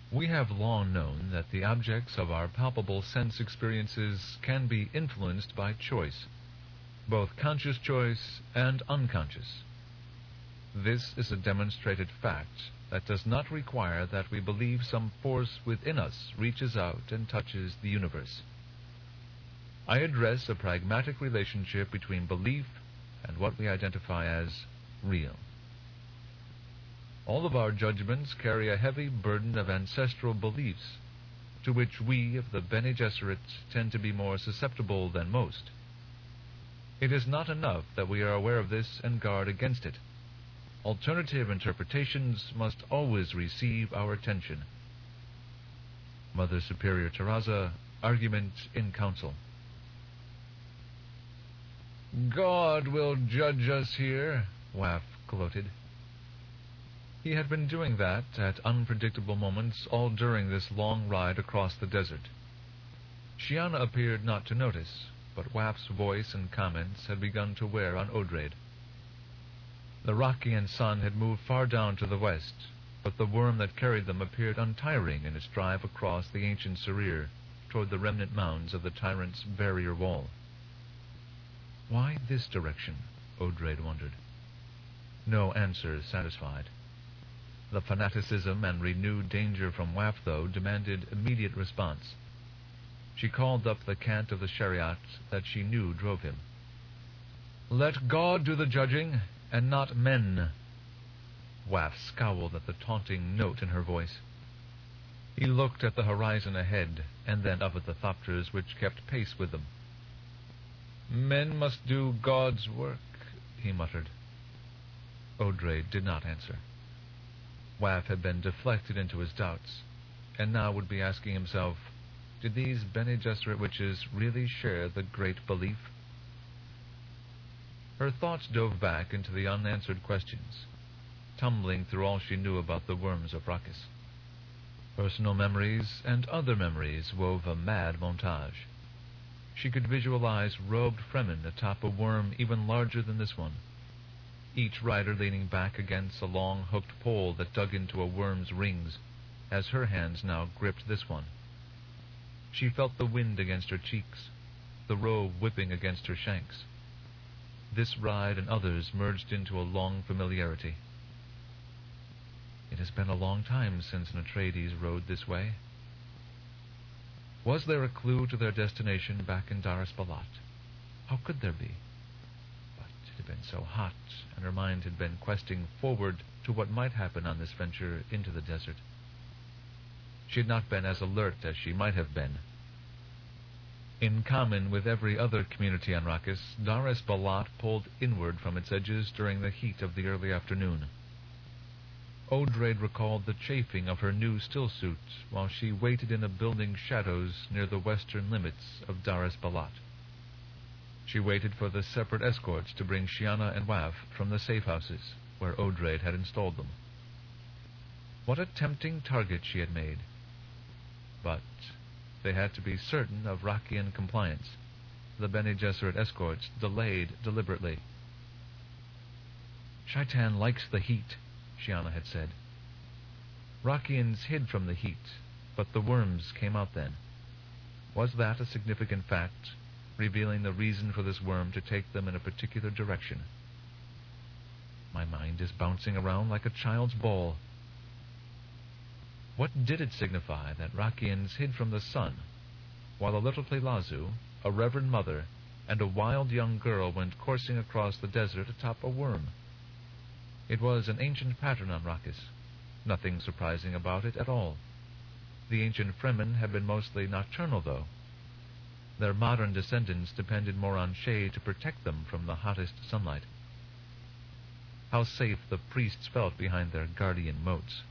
We have long known that the objects of our palpable sense experiences can be influenced by choice, both conscious choice and unconscious. This is a demonstrated fact that does not require that we believe some force within us reaches out and touches the universe. I address a pragmatic relationship between belief and what we identify as real. All of our judgments carry a heavy burden of ancestral beliefs, to which we of the Bene Gesserit tend to be more susceptible than most. It is not enough that we are aware of this and guard against it. Alternative interpretations must always receive our attention. Mother Superior Teresa, Argument in Council. God will judge us here, Waff gloated. He had been doing that at unpredictable moments all during this long ride across the desert. Shiana appeared not to notice, but Waff's voice and comments had begun to wear on Odraid. The Rockian sun had moved far down to the west, but the worm that carried them appeared untiring in its drive across the ancient Sarir toward the remnant mounds of the tyrant's barrier wall. Why this direction? Odraid wondered. No answer satisfied. The fanaticism and renewed danger from Waff, though, demanded immediate response. She called up the cant of the chariot that she knew drove him. Let God do the judging, and not men. Waff scowled at the taunting note in her voice. He looked at the horizon ahead, and then up at the Thopters which kept pace with them. Men must do God's work, he muttered. Odraid did not answer. Waff had been deflected into his doubts, and now would be asking himself, did these Bene Gesserit witches really share the great belief? Her thoughts dove back into the unanswered questions, tumbling through all she knew about the worms of Rakis. Personal memories and other memories wove a mad montage. She could visualize robed Fremen atop a worm even larger than this one, each rider leaning back against a long hooked pole that dug into a worm's rings, as her hands now gripped this one. She felt the wind against her cheeks, the robe whipping against her shanks. This ride and others merged into a long familiarity. It has been a long time since an Atreides rode this way. Was there a clue to their destination back in Daris Balat? How could there be? But it had been so hot, and her mind had been questing forward to what might happen on this venture into the desert. She had not been as alert as she might have been. In common with every other community on Arrakis, Daris Balat pulled inward from its edges during the heat of the early afternoon. Odraid recalled the chafing of her new stillsuit while she waited in a building's shadows near the western limits of Daris Balat. She waited for the separate escorts to bring Shiana and Waff from the safe houses where Odraid had installed them. What a tempting target she had made. But they had to be certain of Rockian compliance. The Bene Gesserit escorts delayed deliberately. Shaitan likes the heat, Shiana had said. Rockians hid from the heat, but the worms came out then. Was that a significant fact, revealing the reason for this worm to take them in a particular direction? My mind is bouncing around like a child's ball. What did it signify that Rockians hid from the sun, while a little Plealazu, a reverend mother, and a wild young girl went coursing across the desert atop a worm? It was an ancient pattern on Arrakis. Nothing surprising about it at all. The ancient Fremen had been mostly nocturnal, though. Their modern descendants depended more on shade to protect them from the hottest sunlight. How safe the priests felt behind their guardian moats.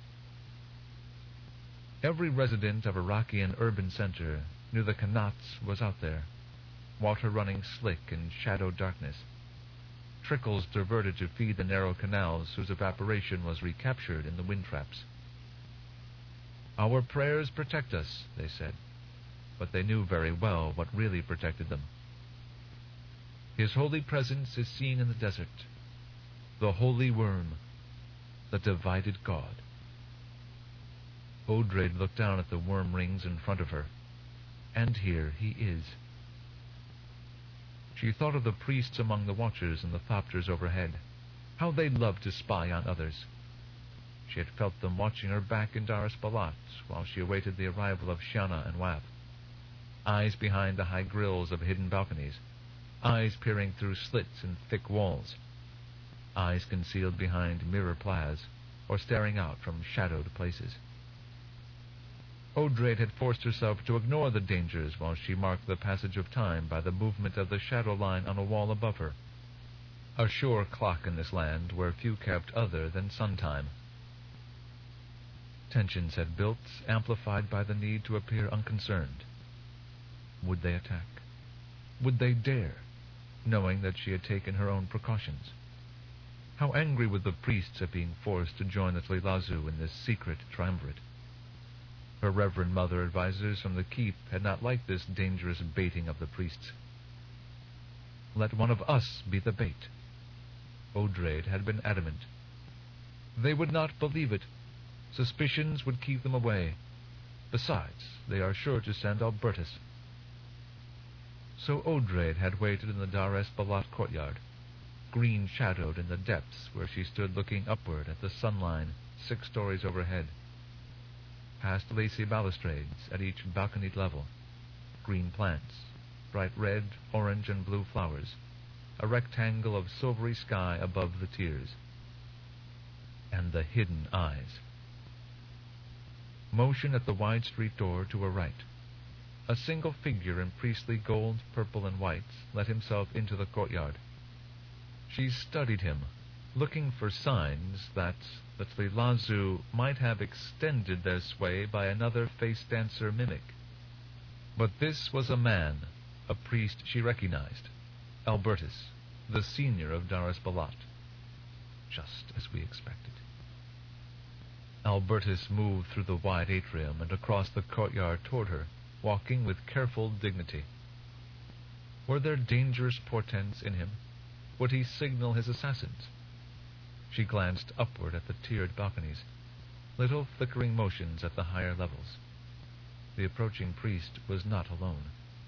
Every resident of a Rockian urban center knew the Kanats was out there, water running slick in shadow darkness. Trickles diverted to feed the narrow canals whose evaporation was recaptured in the wind traps. Our prayers protect us, they said, but they knew very well what really protected them. His holy presence is seen in the desert, the holy worm, the divided God. Odraid looked down at the worm rings in front of her. And here he is. She thought of the priests among the watchers and the thopters overhead. How they loved to spy on others. She had felt them watching her back in Daras Balat while she awaited the arrival of Shiana and Waf. Eyes behind the high grills of hidden balconies. Eyes peering through slits in thick walls. Eyes concealed behind mirror plaids or staring out from shadowed places. Odraid had forced herself to ignore the dangers while she marked the passage of time by the movement of the shadow line on a wall above her. A sure clock in this land where few kept other than sun time. Tensions had built, amplified by the need to appear unconcerned. Would they attack? Would they dare, knowing that she had taken her own precautions? How angry would the priests at being forced to join the Tleilazu in this secret triumvirate? Her reverend mother advisors from the keep had not liked this dangerous baiting of the priests. Let one of us be the bait. Odraid had been adamant. They would not believe it. Suspicions would keep them away. Besides, they are sure to send Albertus. So Odraid had waited in the Daras Balat courtyard, green-shadowed in the depths where she stood looking upward at the sunline 6 stories overhead. Past lacy balustrades at each balconied level, green plants, bright red, orange, and blue flowers, a rectangle of silvery sky above the tiers, and the hidden eyes. Motion at the wide street door to her right. A single figure in priestly gold, purple, and white let himself into the courtyard. She studied him, looking for signs that the Tleilazu might have extended their sway by another face-dancer mimic. But this was a man, a priest she recognized, Albertus, the senior of Daras Balat, just as we expected. Albertus moved through the wide atrium and across the courtyard toward her, walking with careful dignity. Were there dangerous portents in him? Would he signal his assassins? She glanced upward at the tiered balconies, little flickering motions at the higher levels. The approaching priest was not alone.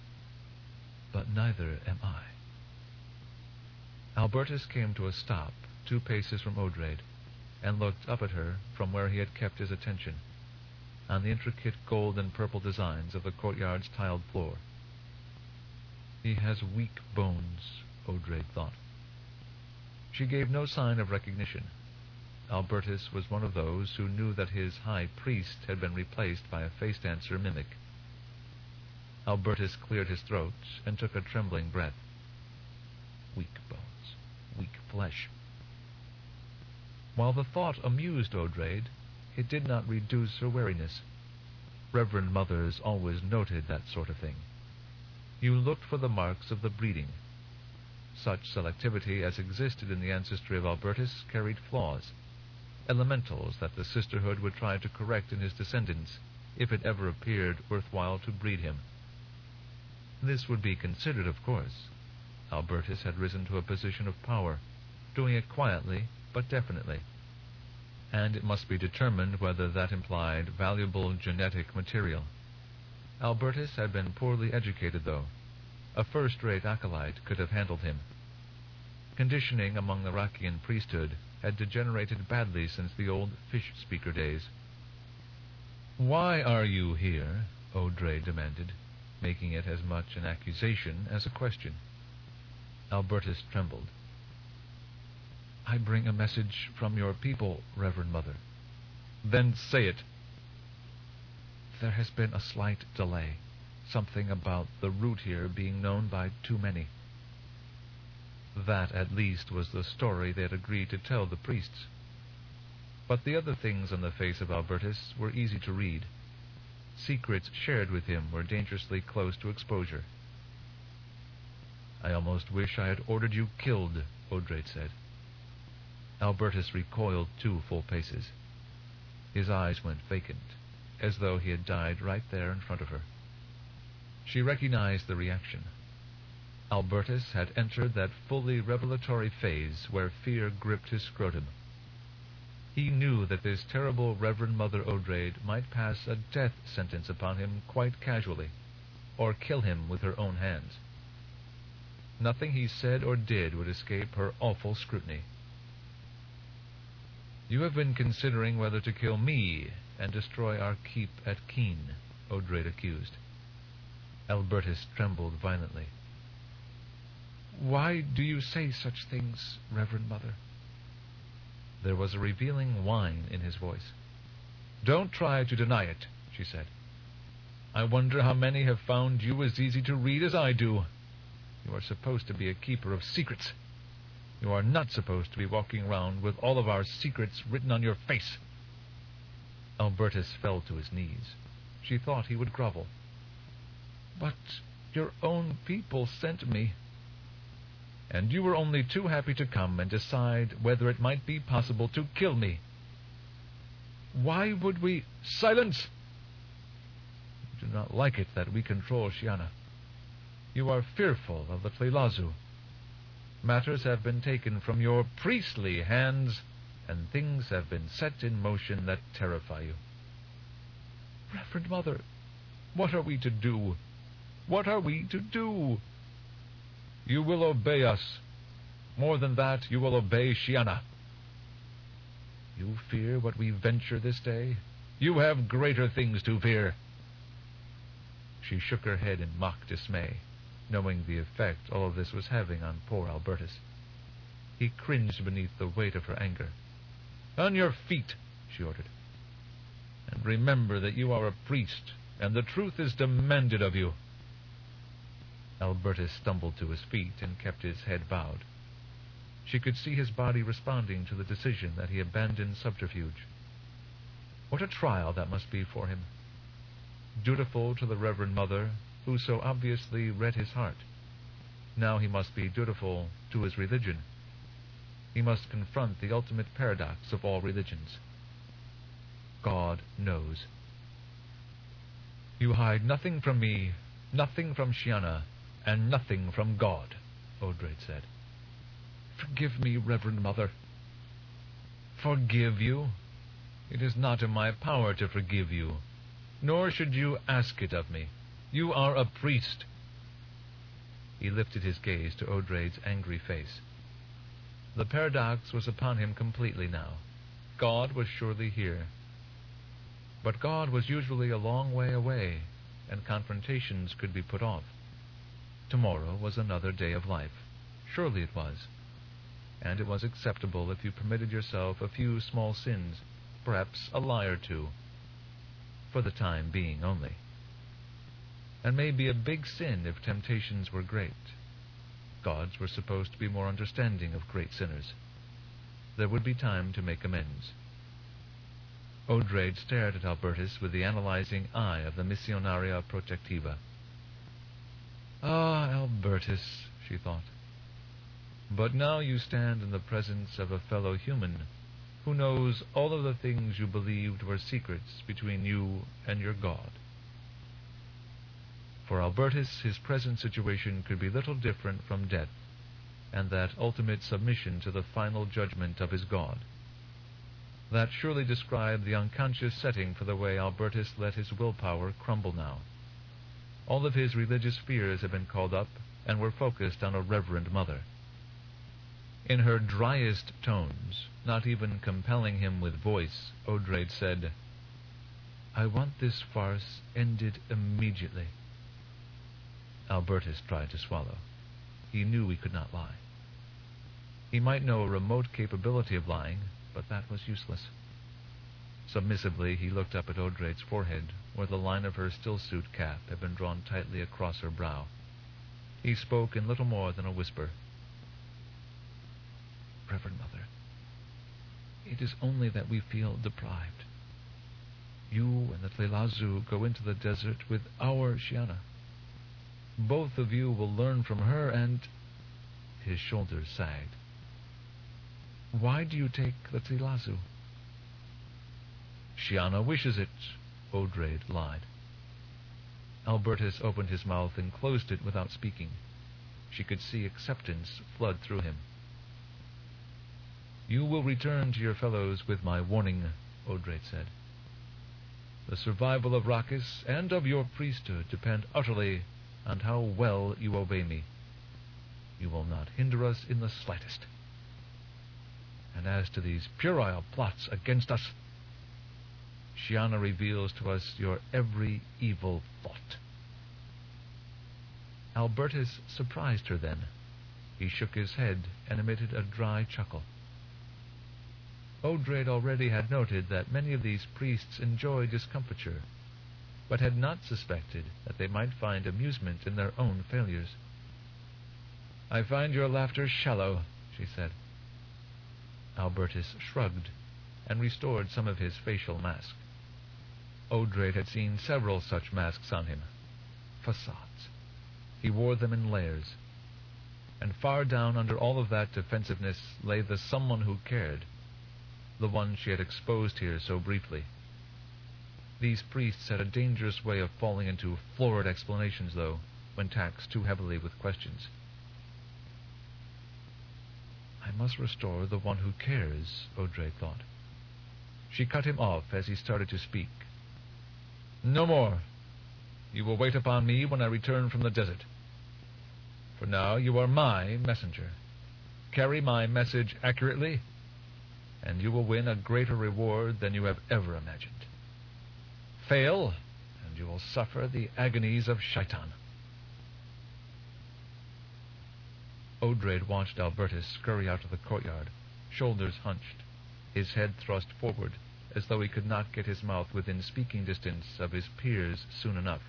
But neither am I. Albertus came to a stop 2 paces from Odraid, and looked up at her from where he had kept his attention, on the intricate gold and purple designs of the courtyard's tiled floor. He has weak bones, Odraid thought. She gave no sign of recognition. Albertus was one of those who knew that his high priest had been replaced by a face-dancer mimic. Albertus cleared his throat and took a trembling breath. Weak bones, weak flesh. While the thought amused Odraid, it did not reduce her wariness. Reverend mothers always noted that sort of thing. You looked for the marks of the breeding. Such selectivity as existed in the ancestry of Albertus carried flaws, elementals that the sisterhood would try to correct in his descendants if it ever appeared worthwhile to breed him. This would be considered, of course. Albertus had risen to a position of power, doing it quietly but definitely, and it must be determined whether that implied valuable genetic material. Albertus had been poorly educated, though. A first-rate acolyte could have handled him. Conditioning among the Rakian priesthood had degenerated badly since the old fish-speaker days. "Why are you here?" Odraid demanded, making it as much an accusation as a question. Albertus trembled. "I bring a message from your people, Reverend Mother." "Then say it." "There has been a slight delay. Something about the route here being known by too many." That, at least, was the story they had agreed to tell the priests. But the other things on the face of Albertus were easy to read. Secrets shared with him were dangerously close to exposure. "I almost wish I had ordered you killed," Odraid said. Albertus recoiled 2 full paces. His eyes went vacant, as though he had died right there in front of her. She recognized the reaction. Albertus had entered that fully revelatory phase where fear gripped his scrotum. He knew that this terrible Reverend Mother Odrade might pass a death sentence upon him quite casually, or kill him with her own hands. Nothing he said or did would escape her awful scrutiny. "You have been considering whether to kill me and destroy our keep at Keene," Odrade accused. Albertus trembled violently. "Why do you say such things, Reverend Mother?" There was a revealing whine in his voice. "Don't try to deny it," she said. "I wonder how many have found you as easy to read as I do. You are supposed to be a keeper of secrets. You are not supposed to be walking around with all of our secrets written on your face." Albertus fell to his knees. She thought he would grovel. "But your own people sent me." "And you were only too happy to come and decide whether it might be possible to kill me." "Why would we—" "Silence! You do not like it that we control Shiana. You are fearful of the Tleilazu. Matters have been taken from your priestly hands, and things have been set in motion that terrify you." "Reverend Mother, what are we to do? What are we to do?" "You will obey us. More than that, you will obey Shiana." "You fear what we venture this day? You have greater things to fear." She shook her head in mock dismay, knowing the effect all of this was having on poor Albertus. He cringed beneath the weight of her anger. "On your feet," she ordered. "And remember that you are a priest, and the truth is demanded of you." Albertus stumbled to his feet and kept his head bowed. She could see his body responding to the decision that he abandoned subterfuge. What a trial that must be for him. Dutiful to the Reverend Mother, who so obviously read his heart. Now he must be dutiful to his religion. He must confront the ultimate paradox of all religions. God knows. "You hide nothing from me, nothing from Shiana, and nothing from God," Odrade said. "Forgive me, Reverend Mother." "Forgive you? It is not in my power to forgive you, nor should you ask it of me. You are a priest." He lifted his gaze to Odrade's angry face. The paradox was upon him completely now. God was surely here. But God was usually a long way away, and confrontations could be put off. Tomorrow was another day of life. Surely it was. And it was acceptable if you permitted yourself a few small sins, perhaps a lie or two, for the time being only. And maybe a big sin if temptations were great. Gods were supposed to be more understanding of great sinners. There would be time to make amends. Odrade stared at Albertus with the analyzing eye of the Missionaria Protectiva. "Ah, Albertus," she thought. "But now you stand in the presence of a fellow human who knows all of the things you believed were secrets between you and your God." For Albertus, his present situation could be little different from death, and that ultimate submission to the final judgment of his God. That surely described the unconscious setting for the way Albertus let his willpower crumble now. All of his religious fears had been called up and were focused on a Reverend Mother. In her driest tones, not even compelling him with voice, Odrade said, "I want this farce ended immediately." Albertus tried to swallow. He knew he could not lie. He might know a remote capability of lying, but that was useless. Submissively, he looked up at Odrade's forehead, where the line of her stillsuit cap had been drawn tightly across her brow. He spoke in little more than a whisper. "Reverend Mother, it is only that we feel deprived. You and the Tleilazu go into the desert with our Shiana. Both of you will learn from her and—" His shoulders sagged. "Why do you take the Tleilazu?" "Shiana wishes it," Odrade lied. Albertus opened his mouth and closed it without speaking. She could see acceptance flood through him. You will return to your fellows with my warning, Odrate said. The survival of Rakis and of your priesthood depend utterly on how well you obey me. You will not hinder us in the slightest. And as to these puerile plots against us, Shiana reveals to us your every evil thought. Albertus surprised her then. He shook his head and emitted a dry chuckle. Odrade already had noted that many of these priests enjoy discomfiture, but had not suspected that they might find amusement in their own failures. I find your laughter shallow, she said. Albertus shrugged and restored some of his facial mask. Odrade had seen several such masks on him. Facades. He wore them in layers. And far down under all of that defensiveness lay the someone who cared, the one she had exposed here so briefly. These priests had a dangerous way of falling into florid explanations, though, when taxed too heavily with questions. I must restore the one who cares, Odrade thought. She cut him off as he started to speak. No more. You will wait upon me when I return from the desert. For now you are my messenger. Carry my message accurately, and you will win a greater reward than you have ever imagined. Fail, and you will suffer the agonies of Shaitan. Odrade watched Albertus scurry out of the courtyard, shoulders hunched, his head thrust forward, as though he could not get his mouth within speaking distance of his peers soon enough.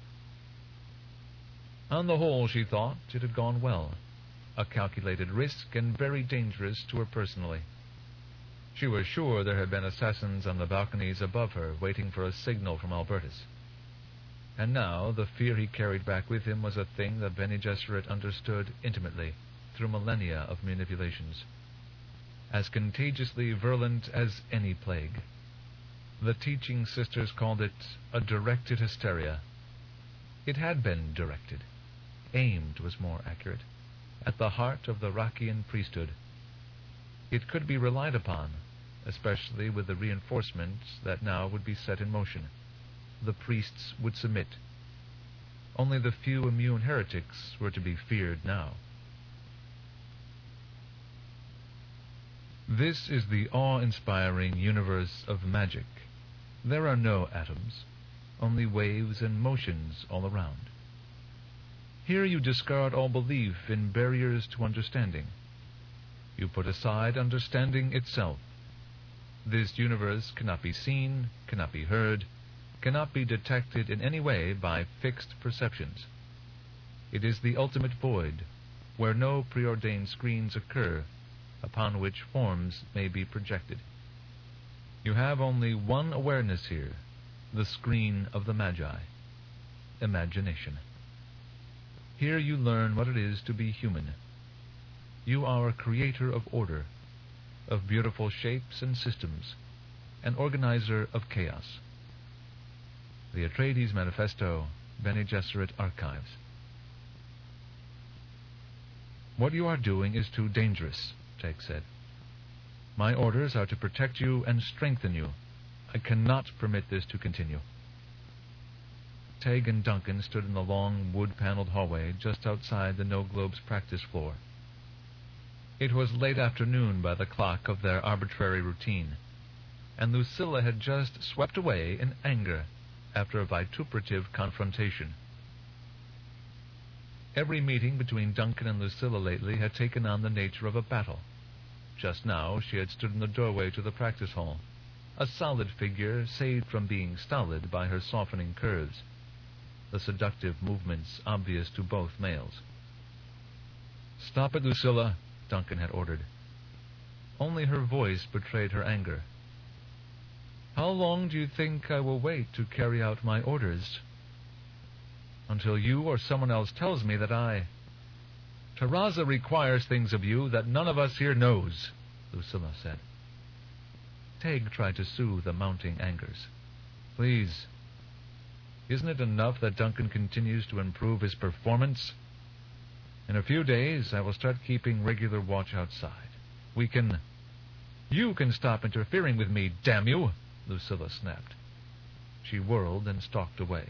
On the whole, she thought, it had gone well. A calculated risk and very dangerous to her personally. She was sure there had been assassins on the balconies above her, waiting for a signal from Albertus. And now the fear he carried back with him was a thing that Bene Gesserit understood intimately, through millennia of manipulations. As contagiously virulent as any plague. The teaching sisters called it a directed hysteria. It had been directed. Aimed was more accurate, at the heart of the Rakian priesthood. It could be relied upon, especially with the reinforcements that now would be set in motion. The priests would submit. Only the few immune heretics were to be feared now. This is the awe-inspiring universe of magic. There are no atoms, only waves and motions all around. Here you discard all belief in barriers to understanding. You put aside understanding itself. This universe cannot be seen, cannot be heard, cannot be detected in any way by fixed perceptions. It is the ultimate void, where no preordained screens occur, upon which forms may be projected. You have only one awareness here, the screen of the Magi, imagination. Here you learn what it is to be human. You are a creator of order, of beautiful shapes and systems, an organizer of chaos. The Atreides Manifesto, Bene Gesserit Archives. What you are doing is too dangerous, Teg said. My orders are to protect you and strengthen you. I cannot permit this to continue. Teg and Duncan stood in the long, wood-paneled hallway just outside the No-Globes practice floor. It was late afternoon by the clock of their arbitrary routine, and Lucilla had just swept away in anger after a vituperative confrontation. Every meeting between Duncan and Lucilla lately had taken on the nature of a battle. Just now she had stood in the doorway to the practice hall, a solid figure saved from being stolid by her softening curves, the seductive movements obvious to both males. "Stop it, Lucilla," Duncan had ordered. Only her voice betrayed her anger. "How long do you think I will wait to carry out my orders?" "Until you or someone else tells me that Taraza requires things of you that none of us here knows," Lucilla said. Teg tried to soothe the mounting angers. "Please, isn't it enough that Duncan continues to improve his performance? In a few days, I will start keeping regular watch outside. We can..." You can stop interfering with me, damn you, Lucilla snapped. She whirled and stalked away.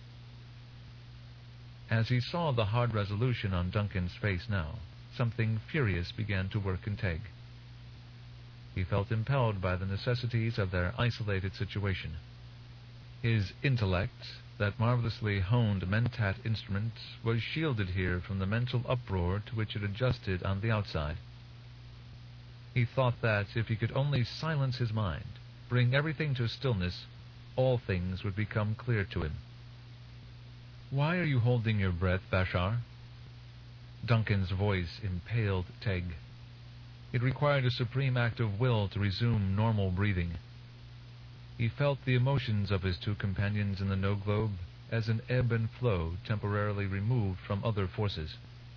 As he saw the hard resolution on Duncan's face now, something furious began to work in Teg. He felt impelled by the necessities of their isolated situation. His intellect, that marvelously honed mentat instrument, was shielded here from the mental uproar to which it adjusted on the outside. He thought that if he could only silence his mind, bring everything to stillness, all things would become clear to him. "Why are you holding your breath, Bashar?" Duncan's voice impaled Teg. It required a supreme act of will to resume normal breathing. He felt the emotions of his two companions in the no-globe as an ebb and flow temporarily removed from other forces.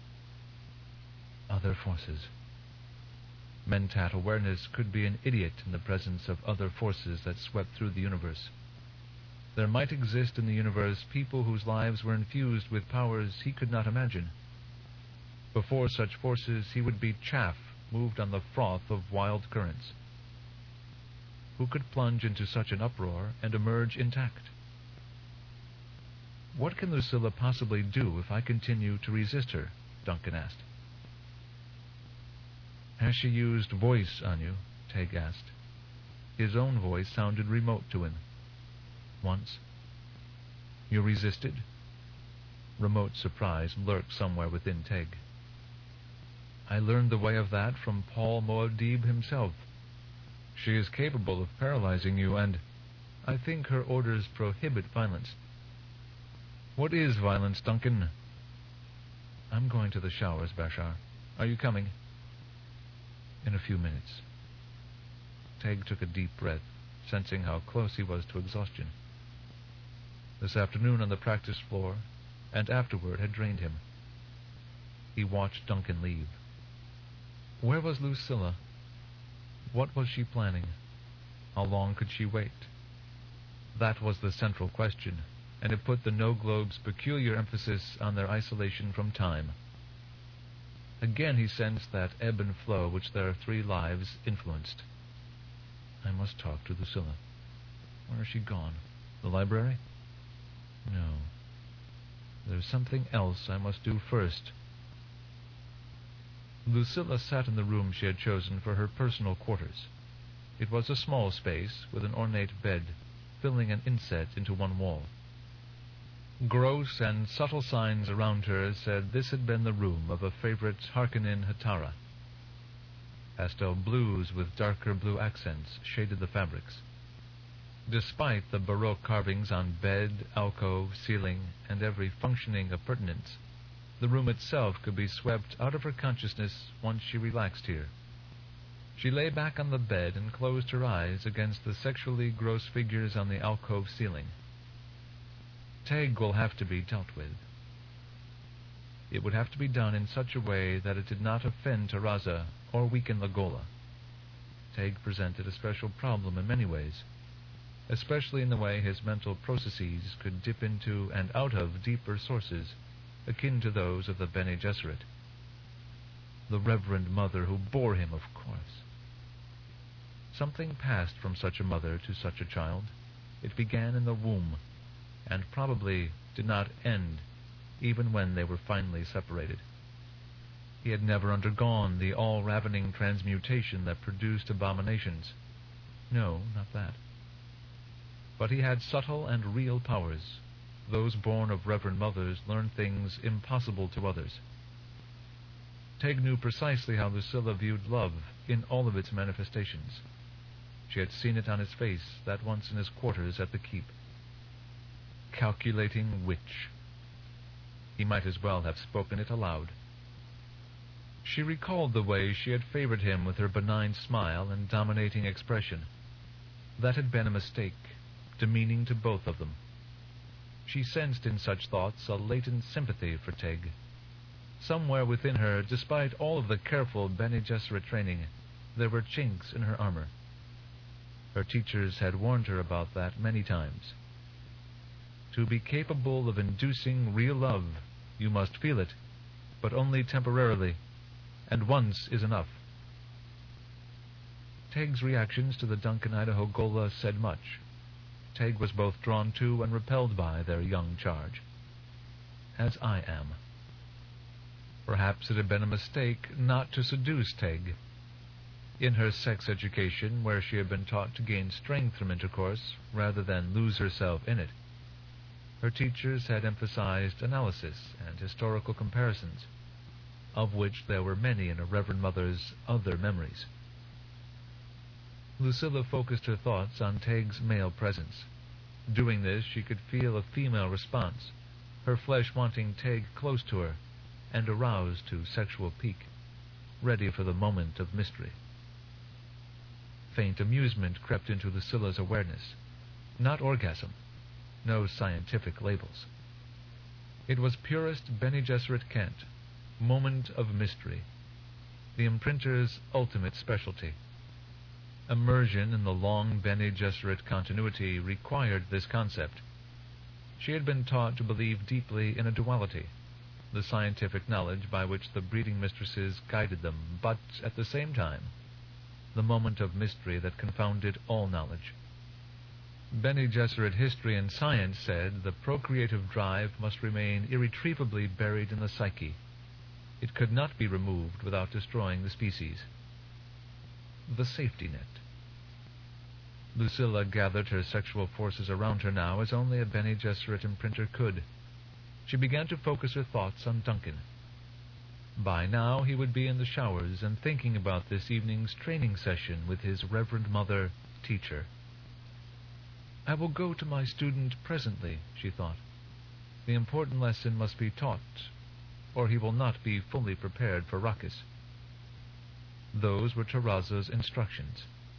Other forces. Mentat awareness could be an idiot in the presence of other forces that swept through the universe. There might exist in the universe people whose lives were infused with powers he could not imagine. Before such forces, he would be chaff moved on the froth of wild currents. Who could plunge into such an uproar and emerge intact? "What can Lucilla possibly do if I continue to resist her?" Duncan asked. "Has she used voice on you?" Teg asked. His own voice sounded remote to him. "Once." "You resisted?" Remote surprise lurked somewhere within Teg. "I learned the way of that from Paul Muad'Dib himself. She is capable of paralyzing you, and I think her orders prohibit violence." "What is violence, Duncan?" "I'm going to the showers, Bashar. Are you coming?" "In a few minutes." Teg took a deep breath, sensing how close he was to exhaustion. This afternoon on the practice floor, and afterward, had drained him. He watched Duncan leave. Where was Lucilla? What was she planning? How long could she wait? That was the central question, and it put the no-globe's peculiar emphasis on their isolation from time. Again he sensed that ebb and flow which their three lives influenced. I must talk to Lucilla. Where has she gone? The library? No. There's something else I must do first. Lucilla sat in the room she had chosen for her personal quarters. It was a small space with an ornate bed, filling an inset into one wall. Gross and subtle signs around her said this had been the room of a favorite Harkonnen Hatara. Pastel blues with darker blue accents shaded the fabrics. Despite the Baroque carvings on bed, alcove, ceiling, and every functioning appurtenance, the room itself could be swept out of her consciousness once she relaxed here. She lay back on the bed and closed her eyes against the sexually gross figures on the alcove ceiling. Teg will have to be dealt with. It would have to be done in such a way that it did not offend Taraza or weaken Lagola. Teg presented a special problem in many ways, especially in the way his mental processes could dip into and out of deeper sources, akin to those of the Bene Gesserit. The Reverend Mother who bore him, of course. Something passed from such a mother to such a child. It began in the womb, and probably did not end even when they were finally separated. He had never undergone the all-ravening transmutation that produced abominations. No, not that. But he had subtle and real powers. Those born of Reverend Mothers learn things impossible to others. Teg knew precisely how Lucilla viewed love in all of its manifestations. She had seen it on his face that once in his quarters at the keep. Calculating witch. He might as well have spoken it aloud. She recalled the way she had favored him with her benign smile and dominating expression. That had been a mistake, demeaning to both of them. She sensed in such thoughts a latent sympathy for Teg. Somewhere within her, despite all of the careful Bene Gesserit training, there were chinks in her armor. Her teachers had warned her about that many times. To be capable of inducing real love, you must feel it, but only temporarily, and once is enough. Teg's reactions to the Duncan Idaho Gola said much. Teg was both drawn to and repelled by their young charge. As I am. Perhaps it had been a mistake not to seduce Teg. In her sex education, where she had been taught to gain strength from intercourse rather than lose herself in it, her teachers had emphasized analysis and historical comparisons, of which there were many in a Reverend Mother's other memories. Lucilla focused her thoughts on Teg's male presence. Doing this, she could feel a female response, her flesh wanting Teg close to her and aroused to sexual pique, ready for the moment of mystery. Faint amusement crept into Lucilla's awareness. Not orgasm. No scientific labels. It was purest Bene Gesserit cant, moment of mystery, the imprinter's ultimate specialty. Immersion in the long Bene Gesserit continuity required this concept. She had been taught to believe deeply in a duality, the scientific knowledge by which the breeding mistresses guided them, but, at the same time, the moment of mystery that confounded all knowledge. Bene Gesserit history and science said the procreative drive must remain irretrievably buried in the psyche. It could not be removed without destroying the species. The safety net. Lucilla gathered her sexual forces around her now as only a Bene Gesserit imprinter could. She began to focus her thoughts on Duncan. By now he would be in the showers and thinking about this evening's training session with his Reverend Mother, teacher. I will go to my student presently, she thought. The important lesson must be taught, or he will not be fully prepared for Rakis. Those were Terraza's instructions.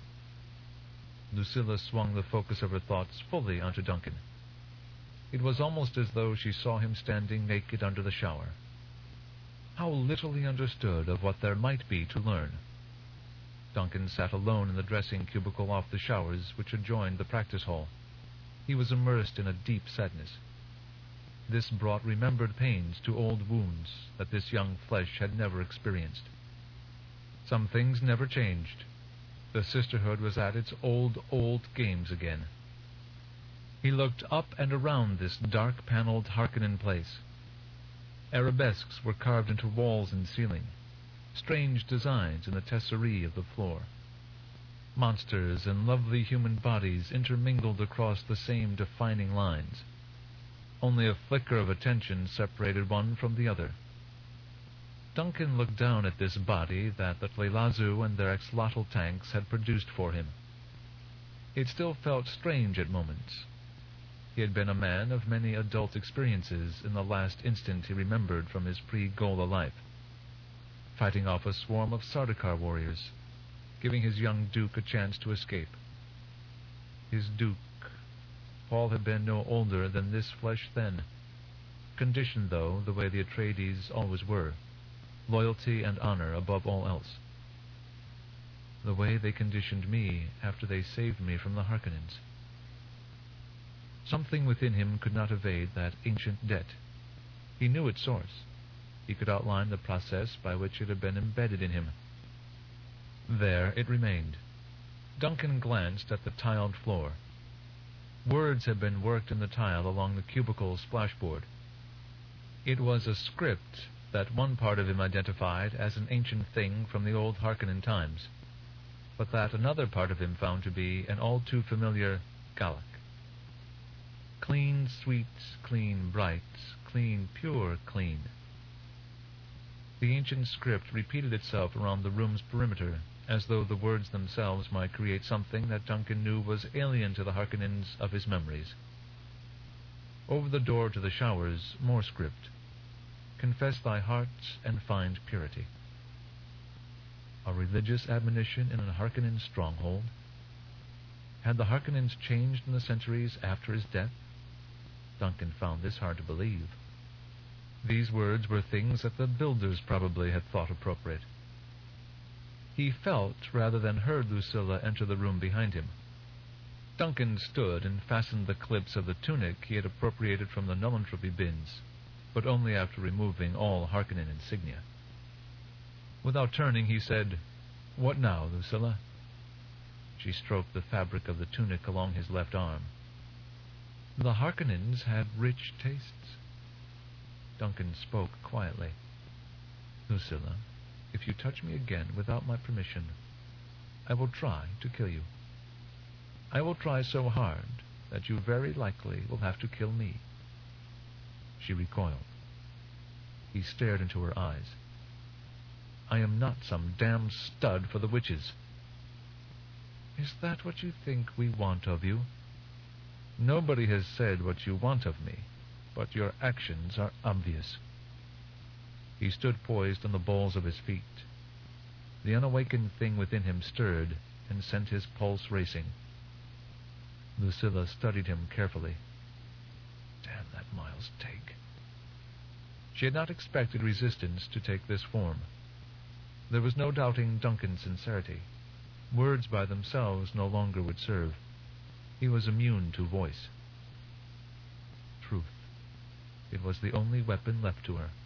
Lucilla swung the focus of her thoughts fully onto Duncan. It was almost as though she saw him standing naked under the shower. How little he understood of what there might be to learn. Duncan sat alone in the dressing cubicle off the showers which adjoined the practice hall. He was immersed in a deep sadness. This brought remembered pains to old wounds that this young flesh had never experienced. Some things never changed. The sisterhood was at its old games again. He looked up and around this dark-paneled Harkonnen place. Arabesques were carved into walls and ceiling, strange designs in the tesserie of the floor. Monsters and lovely human bodies intermingled across the same defining lines. Only a flicker of attention separated one from the other. Duncan looked down at this body that the Tlelazu and their axolotl tanks had produced for him. It still felt strange at moments. He had been a man of many adult experiences in the last instant he remembered from his pre-Gola life, fighting off a swarm of Sardaukar warriors, giving his young Duke a chance to escape. His Duke. Paul had been no older than this flesh then, conditioned, though, the way the Atreides always were, loyalty and honor above all else. The way they conditioned me after they saved me from the Harkonnens. Something within him could not evade that ancient debt. He knew its source. He could outline the process by which it had been embedded in him. There it remained. Duncan glanced at the tiled floor. Words had been worked in the tile along the cubicle splashboard. It was a script that one part of him identified as an ancient thing from the old Harkonnen times, but that another part of him found to be an all-too-familiar Gallic. Clean, sweet, clean, bright, clean, pure, clean. The ancient script repeated itself around the room's perimeter, as though the words themselves might create something that Duncan knew was alien to the Harkonnens of his memories. Over the door to the showers, more script. Confess thy heart and find purity. A religious admonition in a Harkonnen stronghold? Had the Harkonnens changed in the centuries after his death? Duncan found this hard to believe. These words were things that the builders probably had thought appropriate. He felt rather than heard Lucilla enter the room behind him. Duncan stood and fastened the clips of the tunic he had appropriated from the nullentropy bins, but only after removing all Harkonnen insignia. Without turning, he said, "What now, Lucilla?" She stroked the fabric of the tunic along his left arm. The Harkonnens had rich tastes. Duncan spoke quietly. Lucilla, if you touch me again without my permission, I will try to kill you. I will try so hard that you very likely will have to kill me. She recoiled. He stared into her eyes. I am not some damn stud for the witches. Is that what you think we want of you? Nobody has said what you want of me, but your actions are obvious. He stood poised on the balls of his feet. The unawakened thing within him stirred and sent his pulse racing. Lucilla studied him carefully. Damn that Miles Teague. She had not expected resistance to take this form. There was no doubting Duncan's sincerity. Words by themselves no longer would serve. He was immune to voice. Truth. It was the only weapon left to her.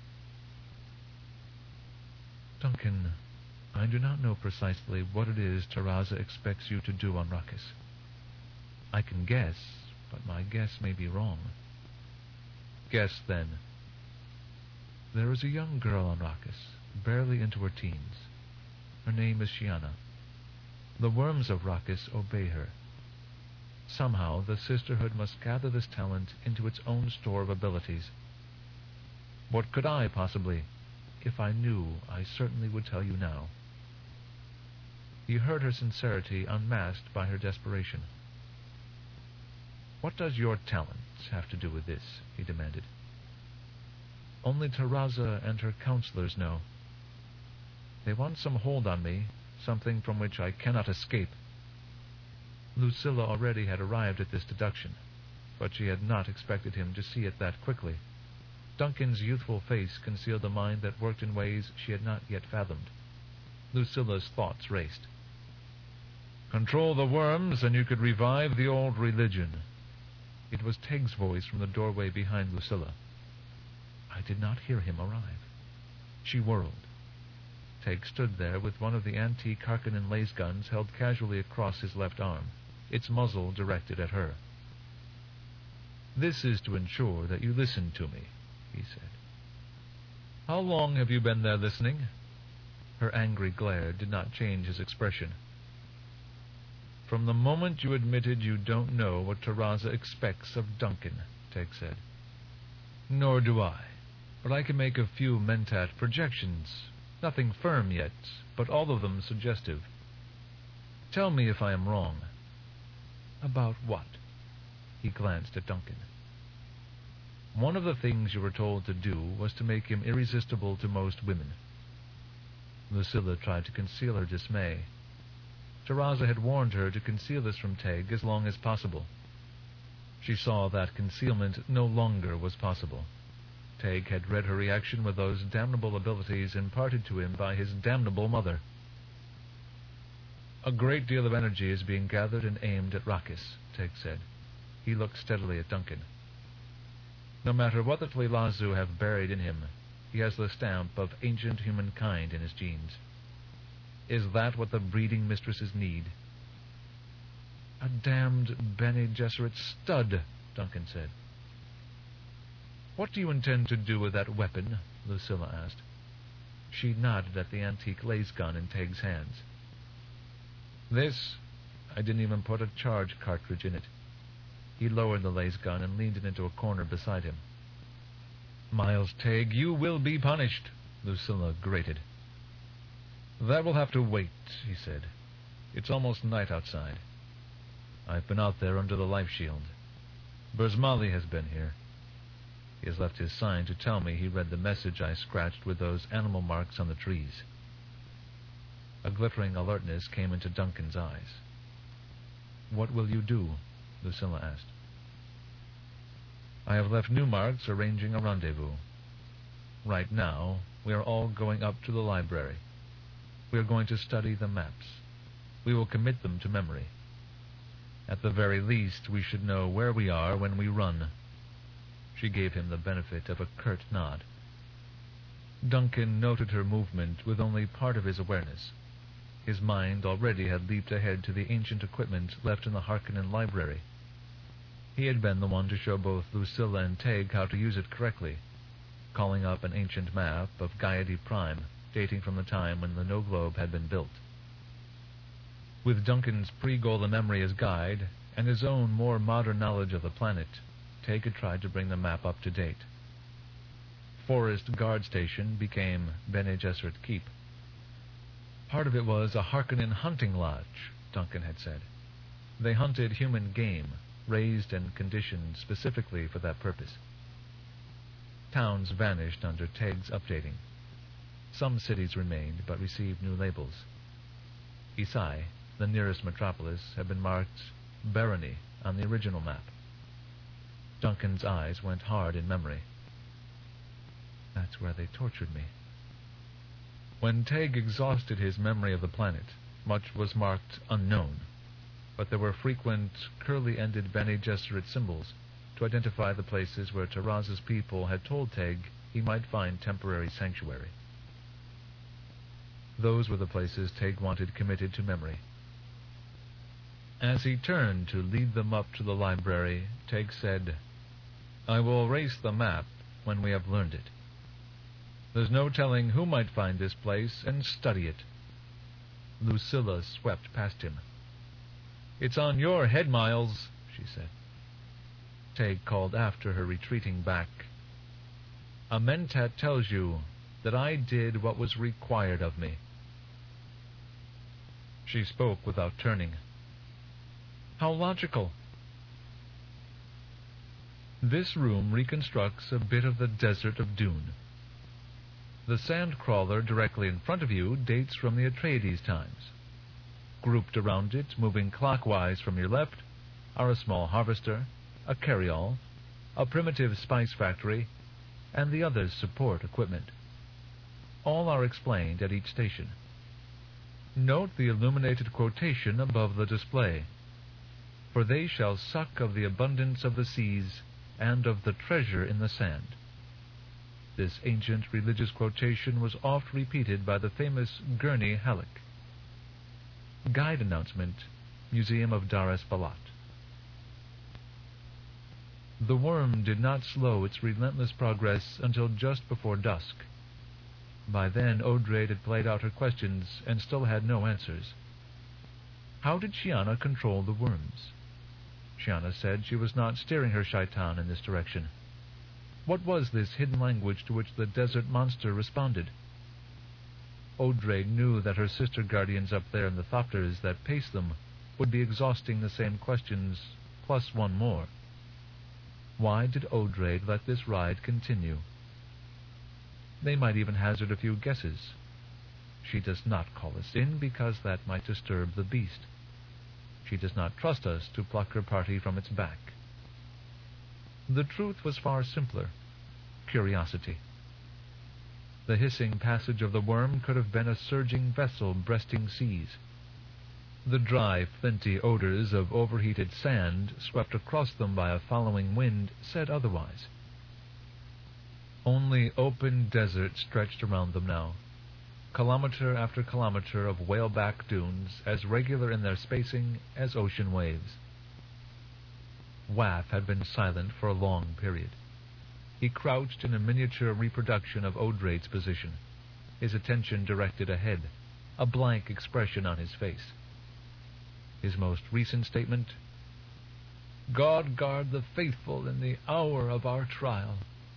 Duncan, I do not know precisely what it is Taraza expects you to do on Arrakis. I can guess, but my guess may be wrong. Guess, then. There is a young girl on Arrakis, barely into her teens. Her name is Shiana. The worms of Arrakis obey her. Somehow the Sisterhood must gather this talent into its own store of abilities. What could I possibly? If I knew, I certainly would tell you now. He heard her sincerity unmasked by her desperation. What does your talent have to do with this? He demanded. Only Taraza and her counselors know. They want some hold on me, something from which I cannot escape. Lucilla already had arrived at this deduction, but she had not expected him to see it that quickly. Duncan's youthful face concealed a mind that worked in ways she had not yet fathomed. Lucilla's thoughts raced. Control the worms, and you could revive the old religion. It was Tegg's voice from the doorway behind Lucilla. I did not hear him arrive. She whirled. Tegg stood there with one of the antique Harkonnen laser guns held casually across his left arm, its muzzle directed at her. This is to ensure that you listen to me, he said. How long have you been there listening? Her angry glare did not change his expression. From the moment you admitted you don't know what Taraza expects of Duncan, Tegg said. Nor do I, but I can make a few mentat projections. Nothing firm yet, but all of them suggestive. Tell me if I am wrong. About what? He glanced at Duncan. One of the things you were told to do was to make him irresistible to most women. Lucilla tried to conceal her dismay. Taraza had warned her to conceal this from Tegg as long as possible. She saw that concealment no longer was possible. Tegg had read her reaction with those damnable abilities imparted to him by his damnable mother. A great deal of energy is being gathered and aimed at Arrakis, Tegg said. He looked steadily at Duncan. No matter what the Tleilazu have buried in him, he has the stamp of ancient humankind in his genes. Is that what the breeding mistresses need? A damned Bene Gesserit stud, Duncan said. What do you intend to do with that weapon? Lucilla asked. She nodded at the antique laser gun in Tegg's hands. This, I didn't even put a charge cartridge in it. He lowered the laser gun and leaned it into a corner beside him. Miles Tegg, you will be punished, Lucilla grated. That will have to wait, he said. It's almost night outside. I've been out there under the life shield. Burzmali has been here. He has left his sign to tell me he read the message I scratched with those animal marks on the trees. A glittering alertness came into Duncan's eyes. What will you do? Lucilla asked. I have left new marks arranging a rendezvous. Right now, we are all going up to the library. We are going to study the maps. We will commit them to memory. At the very least, we should know where we are when we run. She gave him the benefit of a curt nod. Duncan noted her movement with only part of his awareness. His mind already had leaped ahead to the ancient equipment left in the Harkonnen library. He had been the one to show both Lucilla and Teg how to use it correctly, calling up an ancient map of Gaiety Prime, dating from the time when the No Globe had been built. With Duncan's pre-Golem memory as guide, and his own more modern knowledge of the planet, Teg had tried to bring the map up to date. Forest Guard Station became Bene Gesserit Keep. Part of it was a Harkonnen hunting lodge, Duncan had said. They hunted human game, raised and conditioned specifically for that purpose. Towns vanished under Teg's updating. Some cities remained, but received new labels. Isai, the nearest metropolis, had been marked Barony on the original map. Duncan's eyes went hard in memory. That's where they tortured me. When Teg exhausted his memory of the planet, much was marked unknown, but there were frequent curly-ended Bene Gesserit symbols to identify the places where Taraz's people had told Teg he might find temporary sanctuary. Those were the places Teg wanted committed to memory. As he turned to lead them up to the library, Teg said, "I will erase the map when we have learned it. There's no telling who might find this place and study it." Lucilla swept past him. "It's on your head, Miles," she said. Teg called after her, retreating back. "A Mentat tells you that I did what was required of me." She spoke without turning. "How logical." This room reconstructs a bit of the Desert of Dune. The sand crawler directly in front of you dates from the Atreides times. Grouped around it, moving clockwise from your left, are a small harvester, a carryall, a primitive spice factory, and the other's support equipment. All are explained at each station. Note the illuminated quotation above the display. "For they shall suck of the abundance of the seas and of the treasure in the sand." This ancient religious quotation was oft repeated by the famous Gurney Halleck. Guide announcement, Museum of Dar es Balat. The worm did not slow its relentless progress until just before dusk. By then, Odrade had played out her questions and still had no answers. How did Shiana control the worms? Shiana said she was not steering her shaitan in this direction. What was this hidden language to which the desert monster responded? Odrade knew that her sister guardians up there in the thopters that paced them would be exhausting the same questions, plus one more. Why did Odrade let this ride continue? They might even hazard a few guesses. She does not call us in because that might disturb the beast. She does not trust us to pluck her party from its back. The truth was far simpler. Curiosity. The hissing passage of the worm could have been a surging vessel breasting seas. The dry, flinty odors of overheated sand swept across them by a following wind said otherwise. Only open desert stretched around them now, kilometer after kilometer of whaleback dunes as regular in their spacing as ocean waves. Waff had been silent for a long period. He crouched in a miniature reproduction of Odrade's position, his attention directed ahead, a blank expression on his face. His most recent statement, "God guard the faithful in the hour of our trial."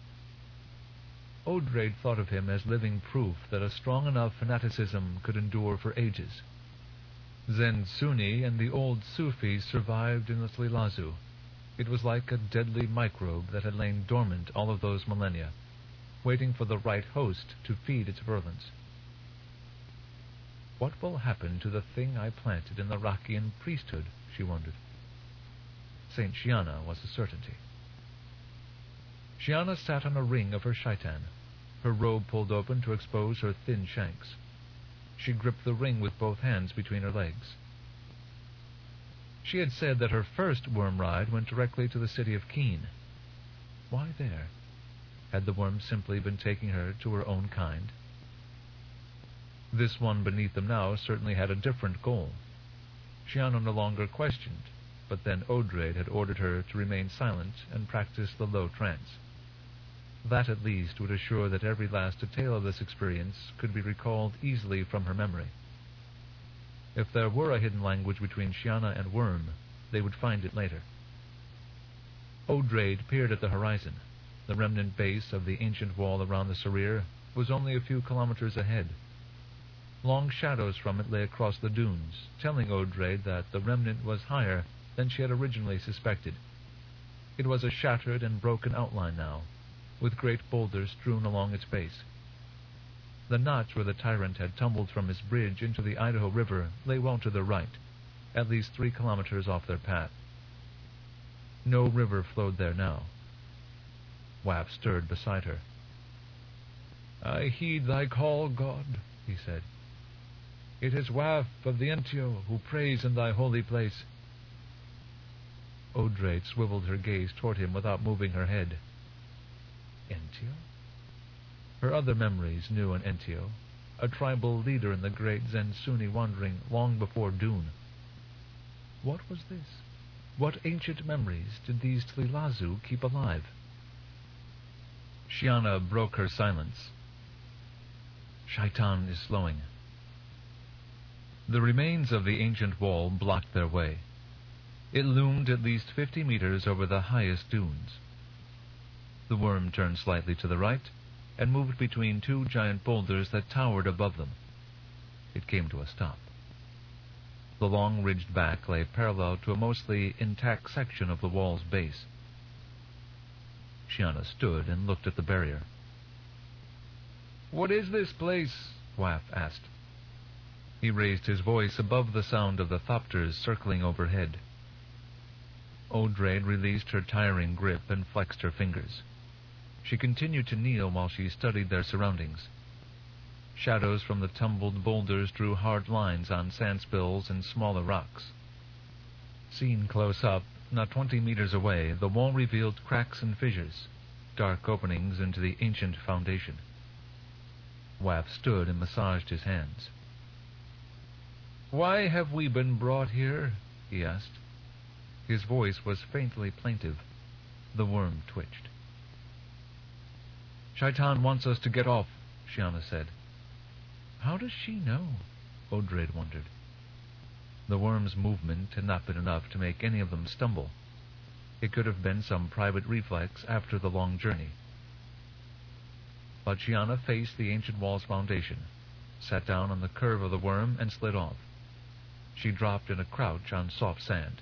Odrade thought of him as living proof that a strong enough fanaticism could endure for ages. Zen Sunni and the old Sufis survived in the Tlilazu. It was like a deadly microbe that had lain dormant all of those millennia, waiting for the right host to feed its virulence. What will happen to the thing I planted in the Rakian priesthood, she wondered. Saint Shiana was a certainty. Shiana sat on a ring of her shaitan, her robe pulled open to expose her thin shanks. She gripped the ring with both hands between her legs. She had said that her first worm ride went directly to the city of Keen. Why there? Had the worm simply been taking her to her own kind? This one beneath them now certainly had a different goal. Shiana no longer questioned, but then Odraid had ordered her to remain silent and practice the low trance. That at least would assure that every last detail of this experience could be recalled easily from her memory. If there were a hidden language between Shiana and Worm, they would find it later. Odraid peered at the horizon. The remnant base of the ancient wall around the Sarir was only a few kilometers ahead. Long shadows from it lay across the dunes, telling Odraid that the remnant was higher than she had originally suspected. It was a shattered and broken outline now, with great boulders strewn along its base. The notch where the tyrant had tumbled from his bridge into the Idaho River lay well to their right, at least 3 kilometers off their path. No river flowed there now. Waf stirred beside her. "I heed thy call, God," he said. "It is Waf of the Entio who prays in thy holy place." Odraid swiveled her gaze toward him without moving her head. Entio? Her other memories knew an Entio, a tribal leader in the great Zensuni wandering long before Dune. What was this? What ancient memories did these Tlilazu keep alive? Shiana broke her silence. Shaitan is slowing. The remains of the ancient wall blocked their way. It loomed at least 50 meters over the highest dunes. The worm turned slightly to the right and moved between 2 giant boulders that towered above them. It came to a stop. The long ridged back lay parallel to a mostly intact section of the wall's base. Shiana stood and looked at the barrier. "What is this place?" Waf asked. He raised his voice above the sound of the thopters circling overhead. Odraid released her tiring grip and flexed her fingers. She continued to kneel while she studied their surroundings. Shadows from the tumbled boulders drew hard lines on sandspills and smaller rocks. Seen close up, not 20 meters away, the wall revealed cracks and fissures, dark openings into the ancient foundation. Waf stood and massaged his hands. "Why have we been brought here?" he asked. His voice was faintly plaintive. The worm twitched. "Shaitan wants us to get off," Shiana said. How does she know? Odraid wondered. The worm's movement had not been enough to make any of them stumble. It could have been some private reflex after the long journey. But Shiana faced the ancient wall's foundation, sat down on the curve of the worm, and slid off. She dropped in a crouch on soft sand.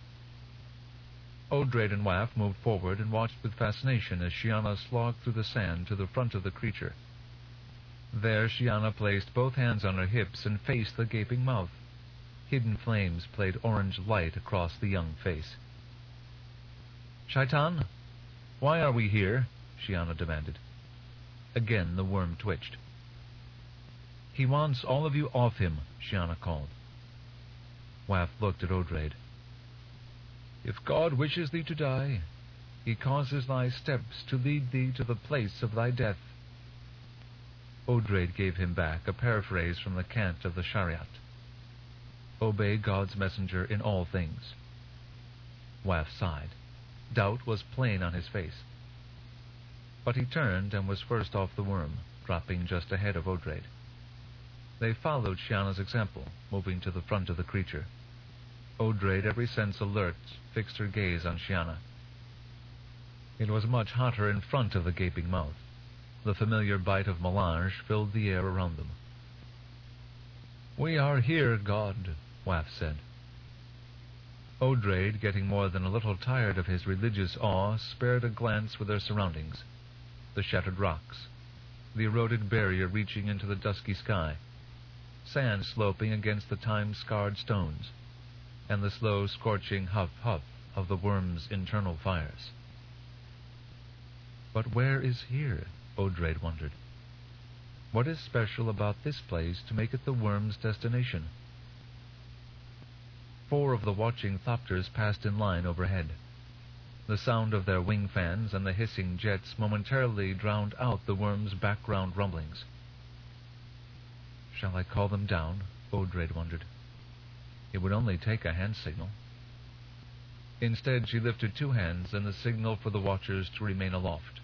Odraid and Waf moved forward and watched with fascination as Shiana slogged through the sand to the front of the creature. There Shiana placed both hands on her hips and faced the gaping mouth. Hidden flames played orange light across the young face. "Shaitan, why are we here?" Shiana demanded. Again the worm twitched. "He wants all of you off him," Shiana called. Waf looked at Odraid. "If God wishes thee to die, he causes thy steps to lead thee to the place of thy death." Odraid gave him back a paraphrase from the cant of the Shariat. Obey God's messenger in all things. Waf sighed. Doubt was plain on his face. But he turned and was first off the worm, dropping just ahead of Odraid. They followed Shiana's example, moving to the front of the creature. Odraid, every sense alert, fixed her gaze on Shiana. It was much hotter in front of the gaping mouth. The familiar bite of melange filled the air around them. "We are here, God," Waf said. Odraid, getting more than a little tired of his religious awe, spared a glance with their surroundings. The shattered rocks, the eroded barrier reaching into the dusky sky, sand sloping against the time-scarred stones, and the slow, scorching huff-huff of the worm's internal fires. But where is here? Odraid wondered. What is special about this place to make it the worm's destination? 4 of the watching thopters passed in line overhead. The sound of their wing fans and the hissing jets momentarily drowned out the worm's background rumblings. Shall I call them down? Odraid wondered. It would only take a hand signal. Instead, she lifted two hands and the signal for the watchers to remain aloft.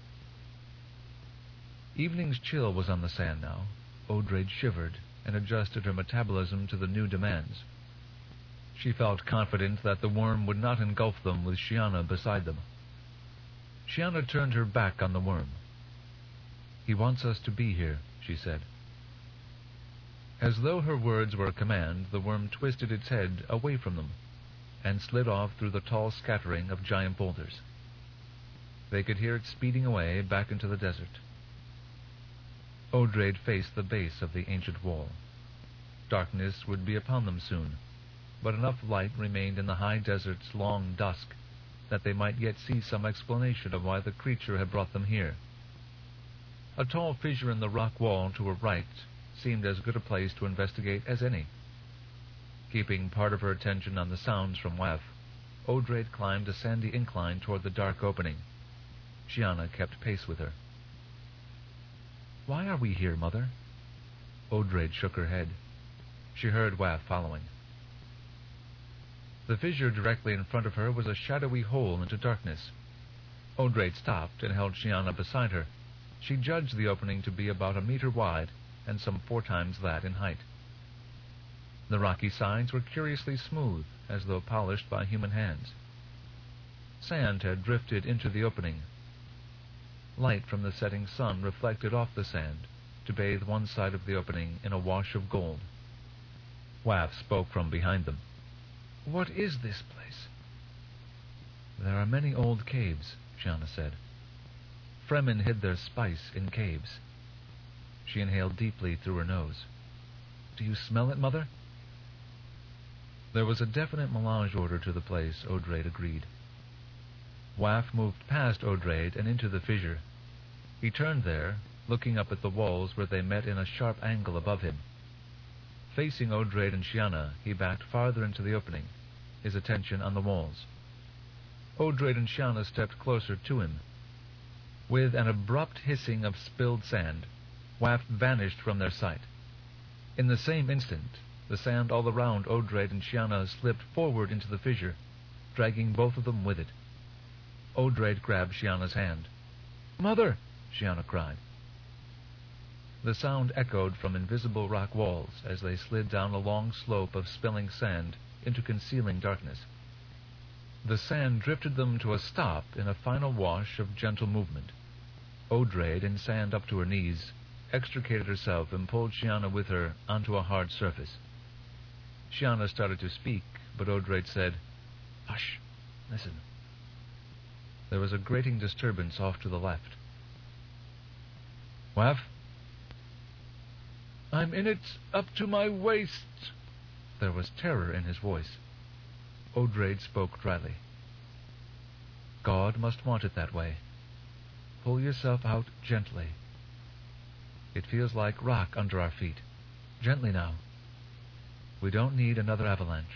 Evening's chill was on the sand now. Odraid shivered and adjusted her metabolism to the new demands. She felt confident that the worm would not engulf them with Shiana beside them. Shiana turned her back on the worm. "He wants us to be here," she said. As though her words were a command, the worm twisted its head away from them and slid off through the tall scattering of giant boulders. They could hear it speeding away back into the desert. Odraid faced the base of the ancient wall. Darkness would be upon them soon, but enough light remained in the high desert's long dusk that they might yet see some explanation of why the creature had brought them here. A tall fissure in the rock wall to her right seemed as good a place to investigate as any. Keeping part of her attention on the sounds from Waf, Odraid climbed a sandy incline toward the dark opening. Shiana kept pace with her. "Why are we here, Mother?" Odraid shook her head. She heard Waf following. The fissure directly in front of her was a shadowy hole into darkness. Odraid stopped and held Shiana beside her. She judged the opening to be about 1 meter wide and some 4 times that in height. The rocky sides were curiously smooth, as though polished by human hands. Sand had drifted into the opening. Light from the setting sun reflected off the sand to bathe one side of the opening in a wash of gold. Waf spoke from behind them. "What is this place?" "There are many old caves," Shiana said. "Fremen hid their spice in caves." She inhaled deeply through her nose. "Do you smell it, Mother?" There was a definite melange order to the place, Odraid agreed. Waf moved past Odraid and into the fissure. He turned there, looking up at the walls where they met in a sharp angle above him. Facing Odraid and Shiana, he backed farther into the opening, his attention on the walls. Odraid and Shiana stepped closer to him. With an abrupt hissing of spilled sand, Waf vanished from their sight. In the same instant, the sand all around Odraid and Shiana slipped forward into the fissure, dragging both of them with it. Odraid grabbed Shiana's hand. "Mother!" Shiana cried. The sound echoed from invisible rock walls as they slid down a long slope of spilling sand into concealing darkness. The sand drifted them to a stop in a final wash of gentle movement. Odraid, in sand up to her knees, extricated herself and pulled Shiana with her onto a hard surface. Shiana started to speak, but Odraid said, "Hush, listen." There was a grating disturbance off to the left. "Waf?" "I'm in it up to my waist." There was terror in his voice. Odraid spoke dryly. "God must want it that way. Pull yourself out gently. It feels like rock under our feet. Gently now. We don't need another avalanche."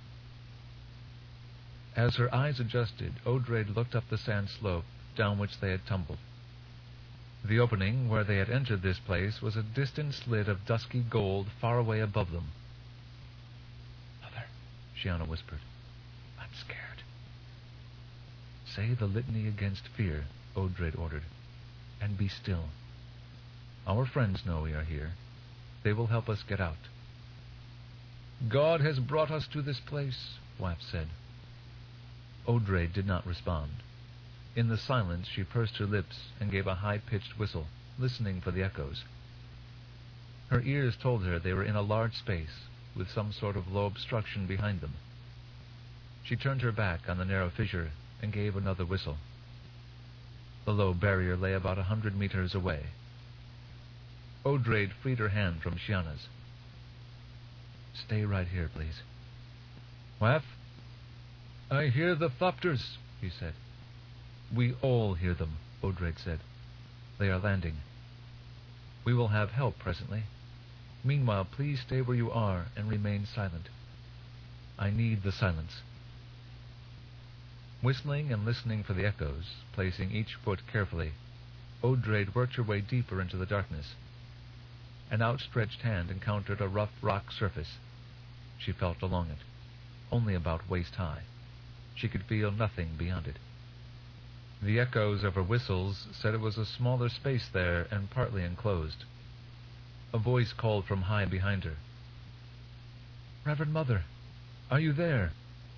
As her eyes adjusted, Odraid looked up the sand slope down which they had tumbled. The opening where they had entered this place was a distant slit of dusky gold far away above them. "Mother," Shiana whispered, "I'm scared." "Say the litany against fear," Odraid ordered, "and be still. Our friends know we are here. They will help us get out." "God has brought us to this place," Waf said. Odraid did not respond. In the silence, she pursed her lips and gave a high-pitched whistle, listening for the echoes. Her ears told her they were in a large space, with some sort of low obstruction behind them. She turned her back on the narrow fissure and gave another whistle. The low barrier lay about 100 meters away. Odraid freed her hand from Shiana's. "Stay right here, please." "Waf?" "I hear the thopters," he said. "We all hear them," Odraid said. "They are landing. We will have help presently. Meanwhile, please stay where you are and remain silent. I need the silence." Whistling and listening for the echoes, placing each foot carefully, Odraid worked her way deeper into the darkness. An outstretched hand encountered a rough rock surface. She felt along it, only about waist-high. She could feel nothing beyond it. The echoes of her whistles said it was a smaller space there and partly enclosed. A voice called from high behind her. "Reverend Mother, are you there?"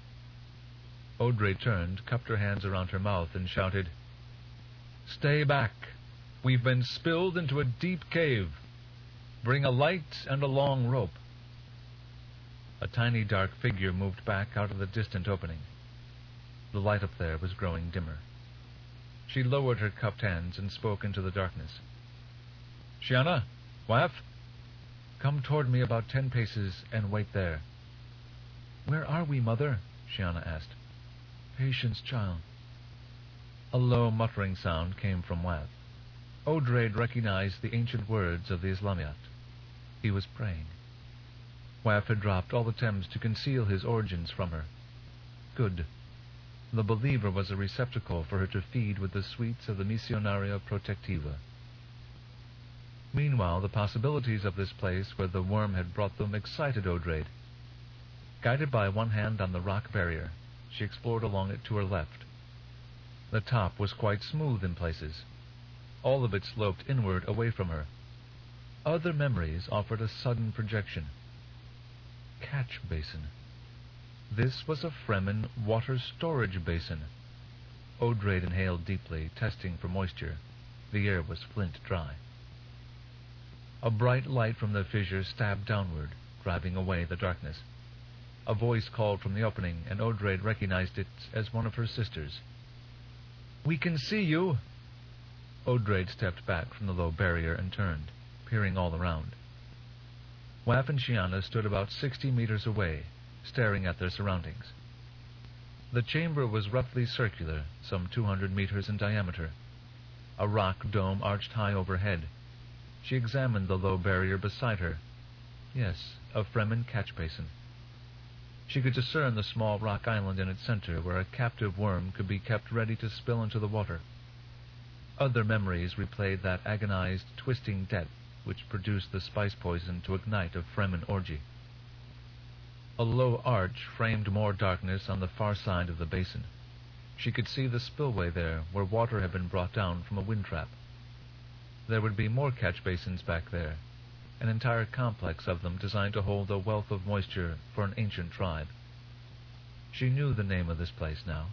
Audrey turned, cupped her hands around her mouth, and shouted, "Stay back. We've been spilled into a deep cave. Bring a light and a long rope." A tiny dark figure moved back out of the distant opening. The light up there was growing dimmer. She lowered her cupped hands and spoke into the darkness. "Shiana, Waf, come toward me about 10 paces and wait there." "Where are we, Mother?" Shiana asked. "Patience, child." A low muttering sound came from Waf. Odraid recognized the ancient words of the Islamiyat. He was praying. Waf had dropped all attempts to conceal his origins from her. Good. The believer was a receptacle for her to feed with the sweets of the Missionaria Protectiva. Meanwhile, the possibilities of this place where the worm had brought them excited Odraid. Guided by one hand on the rock barrier, she explored along it to her left. The top was quite smooth in places. All of it sloped inward away from her. Other memories offered a sudden projection. Catch basin. This was a Fremen water storage basin. Odraid inhaled deeply, testing for moisture. The air was flint dry. A bright light from the fissure stabbed downward, driving away the darkness. A voice called from the opening, and Odraid recognized it as one of her sisters. "We can see you!" Odraid stepped back from the low barrier and turned, peering all around. Waf and Shiana stood about 60 meters away, staring at their surroundings. The chamber was roughly circular, some 200 meters in diameter. A rock dome arched high overhead. She examined the low barrier beside her. Yes, a Fremen catch basin. She could discern the small rock island in its center where a captive worm could be kept ready to spill into the water. Other memories replayed that agonized, twisting death which produced the spice poison to ignite a Fremen orgy. A low arch framed more darkness on the far side of the basin. She could see the spillway there, where water had been brought down from a wind trap. There would be more catch basins back there, an entire complex of them designed to hold a wealth of moisture for an ancient tribe. She knew the name of this place now.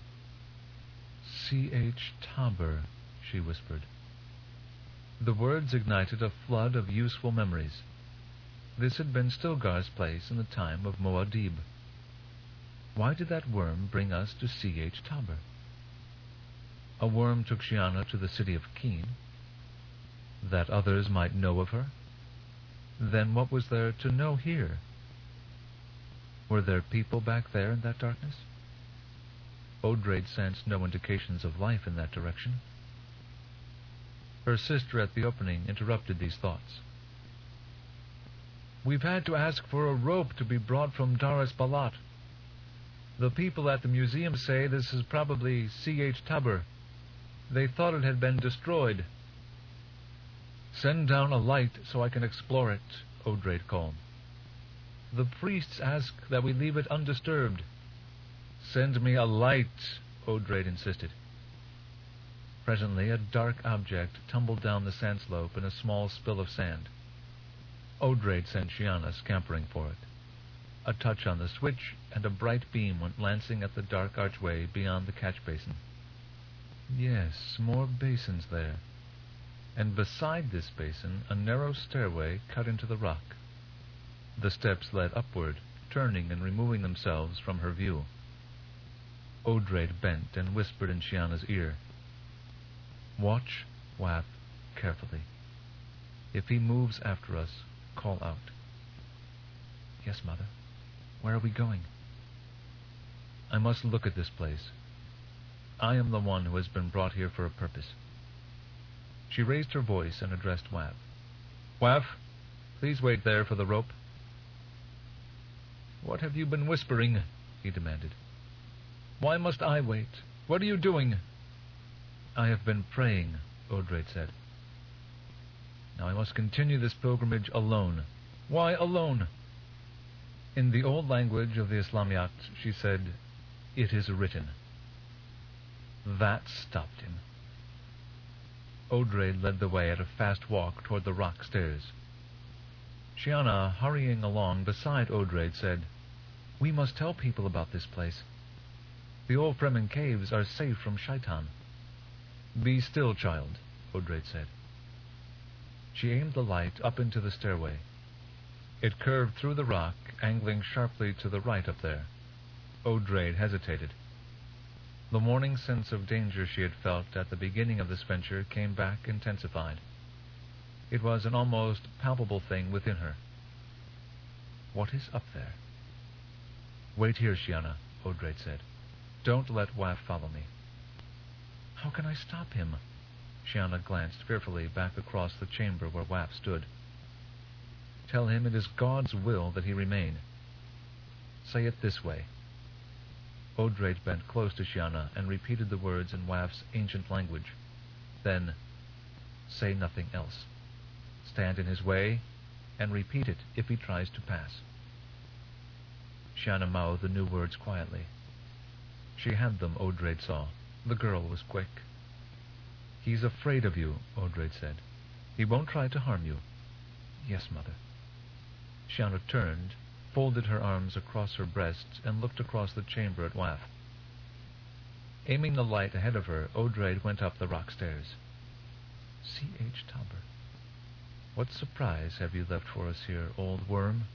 C.H. Tabor, she whispered. The words ignited a flood of useful memories. This had been Stilgar's place in the time of Muad'Dib. Why did that worm bring us to C.H. Tabor? A worm took Shiana to the city of Keen. That others might know of her? Then what was there to know here? Were there people back there in that darkness? Odraid sensed no indications of life in that direction. Her sister at the opening interrupted these thoughts. "We've had to ask for a rope to be brought from Daras Balat. The people at the museum say this is probably C.H. Tabor. They thought it had been destroyed." "Send down a light so I can explore it," Odraid called. "The priests ask that we leave it undisturbed." "Send me a light," Odraid insisted. Presently a dark object tumbled down the sand slope in a small spill of sand. Odraid sent Shiana scampering for it. A touch on the switch, and a bright beam went lancing at the dark archway beyond the catch basin. Yes, more basins there. And beside this basin, a narrow stairway cut into the rock. The steps led upward, turning and removing themselves from her view. Odraid bent and whispered in Shiana's ear. "Watch Waf carefully. If he moves after us, call out." "Yes, Mother. Where are we going?" "I must look at this place. I am the one who has been brought here for a purpose." She raised her voice and addressed Waf. "Waf, please wait there for the rope." "What have you been whispering?" he demanded. "Why must I wait? What are you doing?" "I have been praying," Odraid said. Now I must continue this pilgrimage alone. Why alone? In the old language of the Islamiyat, she said, "It is written." That stopped him. Odraid led the way at a fast walk toward the rock stairs. Shiana, hurrying along beside Odraid, said, "We must tell people about this place. The old Fremen caves are safe from Shaitan." "Be still, child," Odraid said. She aimed the light up into the stairway. It curved through the rock, angling sharply to the right up there. Odraid hesitated. The morning sense of danger she had felt at the beginning of this venture came back intensified. It was an almost palpable thing within her. What is up there? "Wait here, Shiana," Odraid said. "Don't let Waf follow me." "How can I stop him?" Shiana glanced fearfully back across the chamber where Waf stood. "Tell him it is God's will that he remain. Say it this way." Odraid bent close to Shiana and repeated the words in Waf's ancient language. Then, "Say nothing else. Stand in his way, and repeat it if he tries to pass." Shiana mouthed the new words quietly. She had them, Odraid saw. The girl was quick. "He's afraid of you," Odraid said. "He won't try to harm you." "Yes, mother." Shiana turned, folded her arms across her breast, and looked across the chamber at Waf. Aiming the light ahead of her, Odraid went up the rock stairs. C.H. Tabr, what surprise have you left for us here, old worm?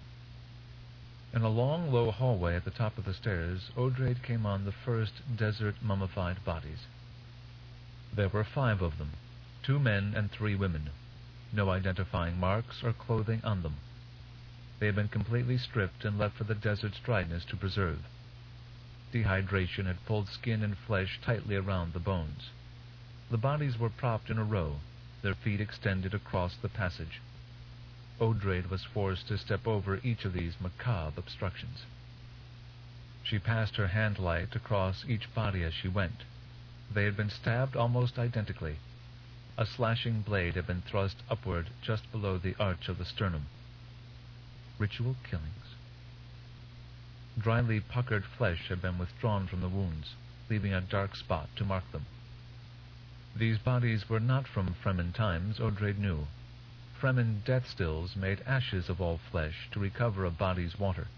In a long, low hallway at the top of the stairs, Odraid came on the first desert mummified bodies. There were 5 of them, 2 men and 3 women. No identifying marks or clothing on them. They had been completely stripped and left for the desert's dryness to preserve. Dehydration had pulled skin and flesh tightly around the bones. The bodies were propped in a row, their feet extended across the passage. Odraid was forced to step over each of these macabre obstructions. She passed her hand light across each body as she went. They had been stabbed almost identically. A slashing blade had been thrust upward just below the arch of the sternum. Ritual killings. Dryly puckered flesh had been withdrawn from the wounds, leaving a dark spot to mark them. These bodies were not from Fremen times, Odraid knew. Fremen death stills made ashes of all flesh to recover a body's water.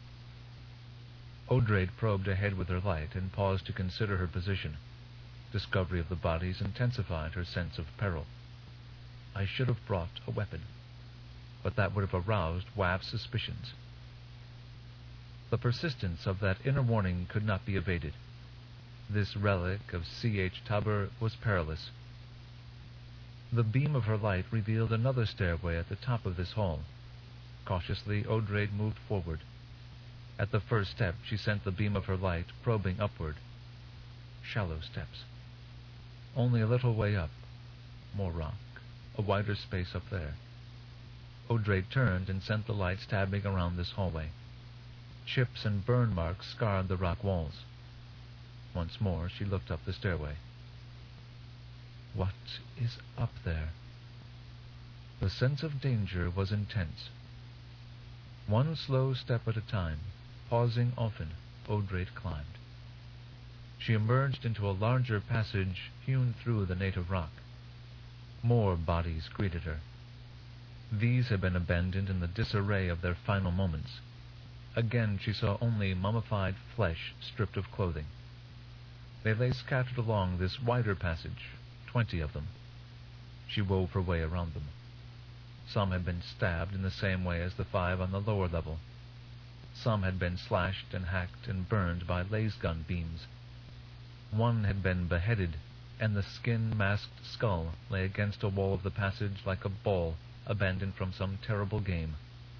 Odraid probed ahead with her light and paused to consider her position. Discovery of the bodies intensified her sense of peril. I should have brought a weapon, but that would have aroused Waf's suspicions. The persistence of that inner warning could not be evaded. This relic of C.H. Tabr was perilous. The beam of her light revealed another stairway at the top of this hall. Cautiously, Odraid moved forward. At the first step, she sent the beam of her light probing upward. Shallow steps. Only a little way up. More rock. A wider space up there. Odraid turned and sent the light stabbing around this hallway. Chips and burn marks scarred the rock walls. Once more, she looked up the stairway. What is up there? The sense of danger was intense. One slow step at a time, pausing often, Odraid climbed. She emerged into a larger passage hewn through the native rock. More bodies greeted her. These had been abandoned in the disarray of their final moments. Again she saw only mummified flesh stripped of clothing. They lay scattered along this wider passage, 20 of them. She wove her way around them. Some had been stabbed in the same way as the 5 on the lower level. Some had been slashed and hacked and burned by laser gun beams. One had been beheaded, and the skin-masked skull lay against a wall of the passage like a ball abandoned from some terrible game.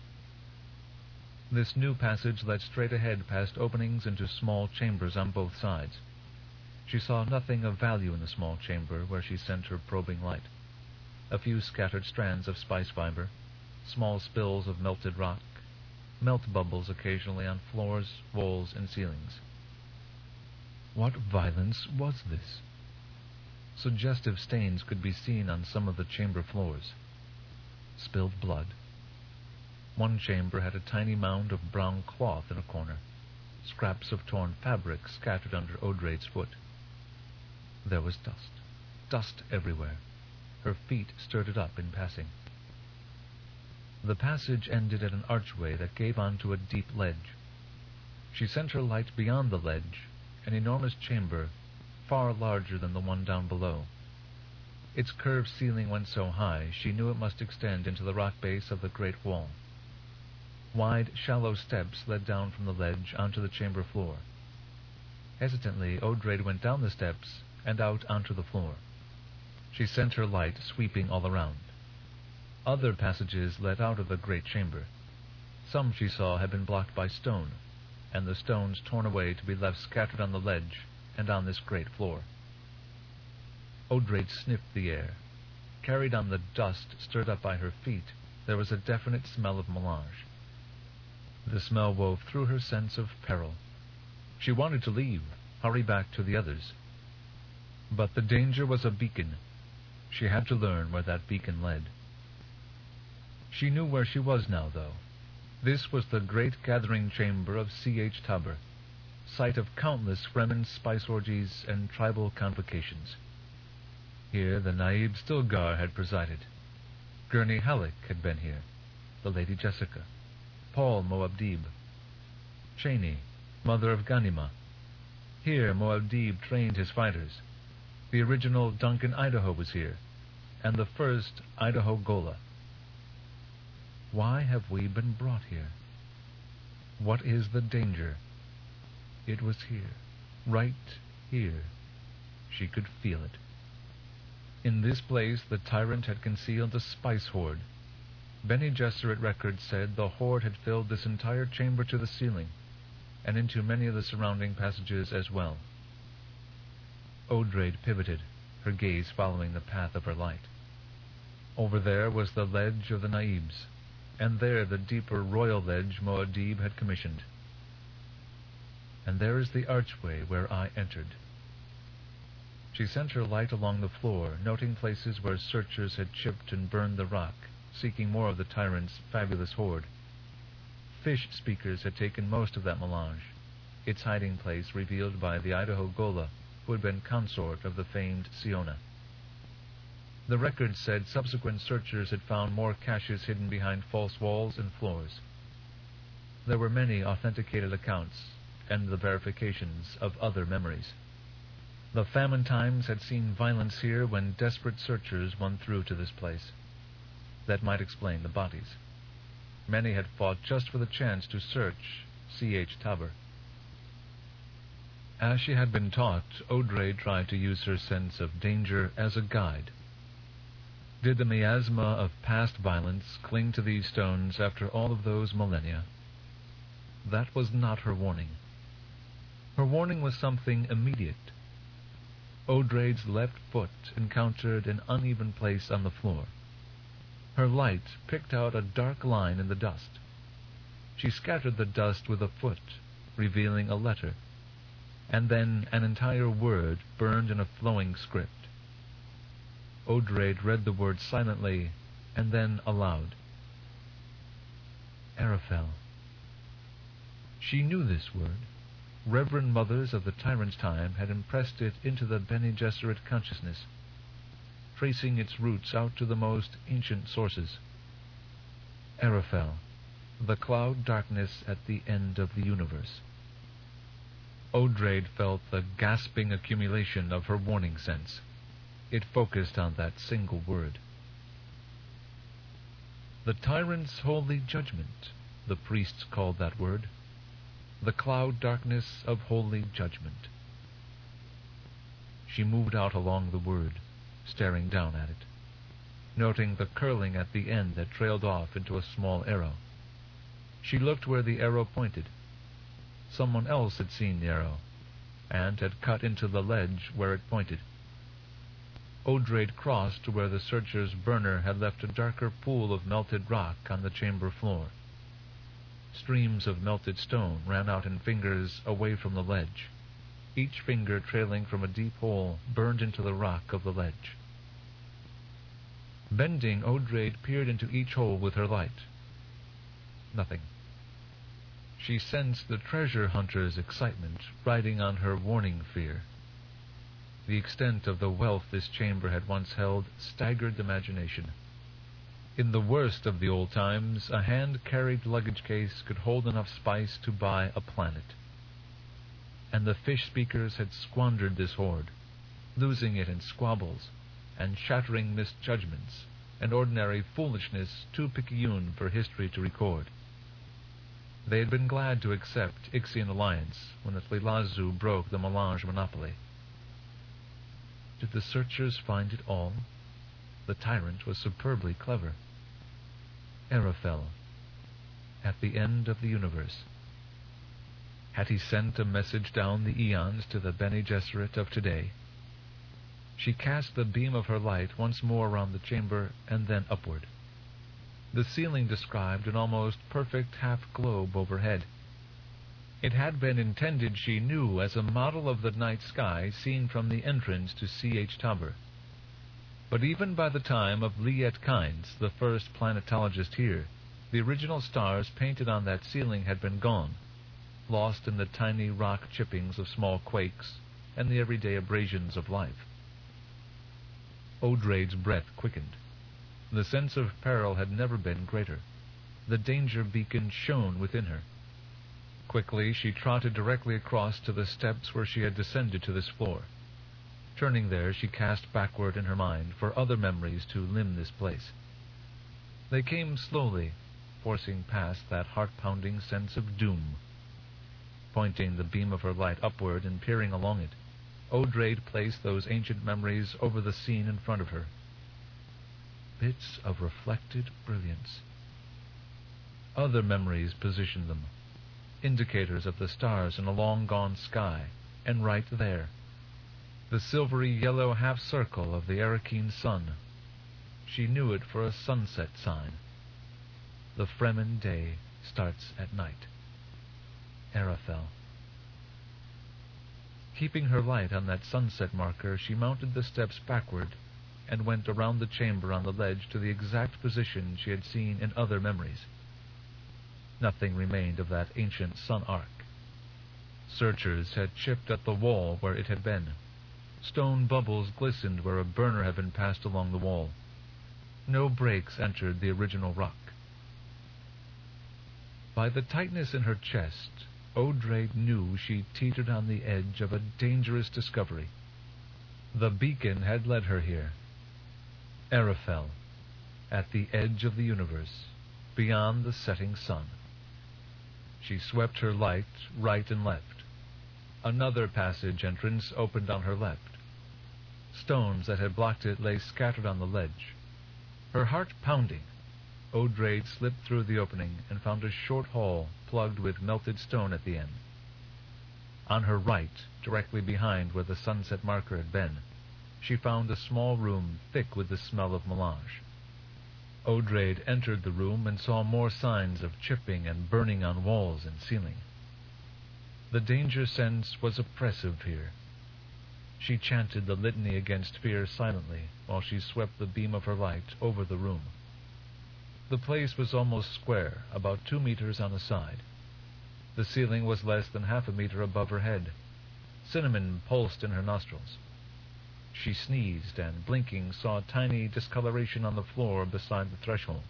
This new passage led straight ahead past openings into small chambers on both sides. She saw nothing of value in the small chamber where she sent her probing light. A few scattered strands of spice fiber, small spills of melted rock, melt bubbles occasionally on floors, walls, and ceilings. What violence was this? Suggestive stains could be seen on some of the chamber floors. spilled blood. One chamber had a tiny mound of brown cloth in a corner, scraps of torn fabric scattered under Odraid's foot. There was dust everywhere. Her feet stirred it up in passing. The passage ended at an archway that gave onto a deep ledge. She sent her light beyond the ledge, an enormous chamber, far larger than the one down below. Its curved ceiling went so high she knew it must extend into the rock base of the great wall. Wide, shallow steps led down from the ledge onto the chamber floor. Hesitantly, Odraid went down the steps and out onto the floor. She sent her light sweeping all around. Other passages led out of the great chamber. Some, she saw, had been blocked by stone, and the stones torn away to be left scattered on the ledge and on this great floor. Odraid sniffed the air. Carried on the dust stirred up by her feet, there was a definite smell of melange. The smell wove through her sense of peril. She wanted to leave, hurry back to the others. But the danger was a beacon. She had to learn where that beacon led. She knew where she was now, though. This was the great gathering chamber of C.H. Tabr, site of countless Fremen spice orgies and tribal convocations. Here the Naib Stilgar had presided. Gurney Halleck had been here, the Lady Jessica, Paul Muad'Dib, Cheney, mother of Ghanima. Here Muad'Dib trained his fighters. The original Duncan Idaho was here, and the first Idaho Gola. Why have we been brought here? What is the danger? It was here, right here. She could feel it. In this place the tyrant had concealed a spice hoard. Bene Gesserit records said the hoard had filled this entire chamber to the ceiling, and into many of the surrounding passages as well. Odraid pivoted, her gaze following the path of her light. Over there was the ledge of the Naibs, and there the deeper royal ledge Muad'Dib had commissioned. And there is the archway where I entered. She sent her light along the floor, noting places where searchers had chipped and burned the rock, seeking more of the tyrant's fabulous hoard. Fish speakers had taken most of that melange, its hiding place revealed by the Idaho Gola, who had been consort of the famed Siona. The records said subsequent searchers had found more caches hidden behind false walls and floors. There were many authenticated accounts, and the verifications of other memories. The famine times had seen violence here when desperate searchers won through to this place. That might explain the bodies. Many had fought just for the chance to search C.H. Tabr. As she had been taught, Odraid tried to use her sense of danger as a guide. Did the miasma of past violence cling to these stones after all of those millennia? That was not her warning. Her warning was something immediate. Odraid's left foot encountered an uneven place on the floor. Her light picked out a dark line in the dust. She scattered the dust with a foot, revealing a letter, and then an entire word burned in a flowing script. Odraid read the word silently, and then aloud. Arafel. She knew this word. Reverend mothers of the tyrant's time had impressed it into the Bene Gesserit consciousness, tracing its roots out to the most ancient sources. Arafel, the cloud darkness at the end of the universe. Odraid felt the gasping accumulation of her warning sense. It focused on that single word. The tyrant's holy judgment, the priests called that word. The cloud darkness of holy judgment. She moved out along the word, staring down at it, noting the curling at the end that trailed off into a small arrow. She looked where the arrow pointed. Someone else had seen the arrow, and had cut into the ledge where it pointed. Odraid crossed to where the searcher's burner had left a darker pool of melted rock on the chamber floor. Streams of melted stone ran out in fingers away from the ledge, each finger trailing from a deep hole burned into the rock of the ledge. Bending, Odrade peered into each hole with her light. Nothing. She sensed the treasure hunter's excitement riding on her warning fear. The extent of the wealth this chamber had once held staggered the imagination. In the worst of the old times, a hand-carried luggage case could hold enough spice to buy a planet. And the fish speakers had squandered this hoard, losing it in squabbles and shattering misjudgments and ordinary foolishness too picayune for history to record. They had been glad to accept Ixian alliance when the Tlilazu broke the Melange monopoly. Did the searchers find it all? The tyrant was superbly clever. Arafel, at the end of the universe. Had he sent a message down the eons to the Bene Gesserit of today? She cast the beam of her light once more around the chamber and then upward. The ceiling described an almost perfect half-globe overhead. It had been intended, she knew, as a model of the night sky seen from the entrance to C.H. Tabor. But even by the time of Liet Kynes, the first planetologist here, the original stars painted on that ceiling had been gone, lost in the tiny rock chippings of small quakes and the everyday abrasions of life. Odrade's breath quickened. The sense of peril had never been greater. The danger beacon shone within her. Quickly she trotted directly across to the steps where she had descended to this floor. Turning there, she cast backward in her mind for other memories to limn this place. They came slowly, forcing past that heart-pounding sense of doom. Pointing the beam of her light upward and peering along it, Odrade placed those ancient memories over the scene in front of her. Bits of reflected brilliance. Other memories positioned them, indicators of the stars in a long-gone sky, and right there, the silvery yellow half-circle of the Arakeen sun. She knew it for a sunset sign. The Fremen day starts at night. Arafel. Keeping her light on that sunset marker, she mounted the steps backward and went around the chamber on the ledge to the exact position she had seen in other memories. Nothing remained of that ancient sun arc. Searchers had chipped at the wall where it had been. Stone bubbles glistened where a burner had been passed along the wall. No breaks entered the original rock. By the tightness in her chest, Odrade knew she teetered on the edge of a dangerous discovery. The beacon had led her here. Arafel, at the edge of the universe, beyond the setting sun. She swept her light right and left. Another passage entrance opened on her left. Stones that had blocked it lay scattered on the ledge. Her heart pounding, Odrade slipped through the opening and found a short hall plugged with melted stone at the end. On her right, directly behind where the sunset marker had been, she found a small room thick with the smell of melange. Odrade entered the room and saw more signs of chipping and burning on walls and ceiling. The danger sense was oppressive here. She chanted the litany against fear silently while she swept the beam of her light over the room. The place was almost square, about 2 meters on a side. The ceiling was less than half a meter above her head. Cinnamon pulsed in her nostrils. She sneezed and, blinking, saw a tiny discoloration on the floor beside the threshold.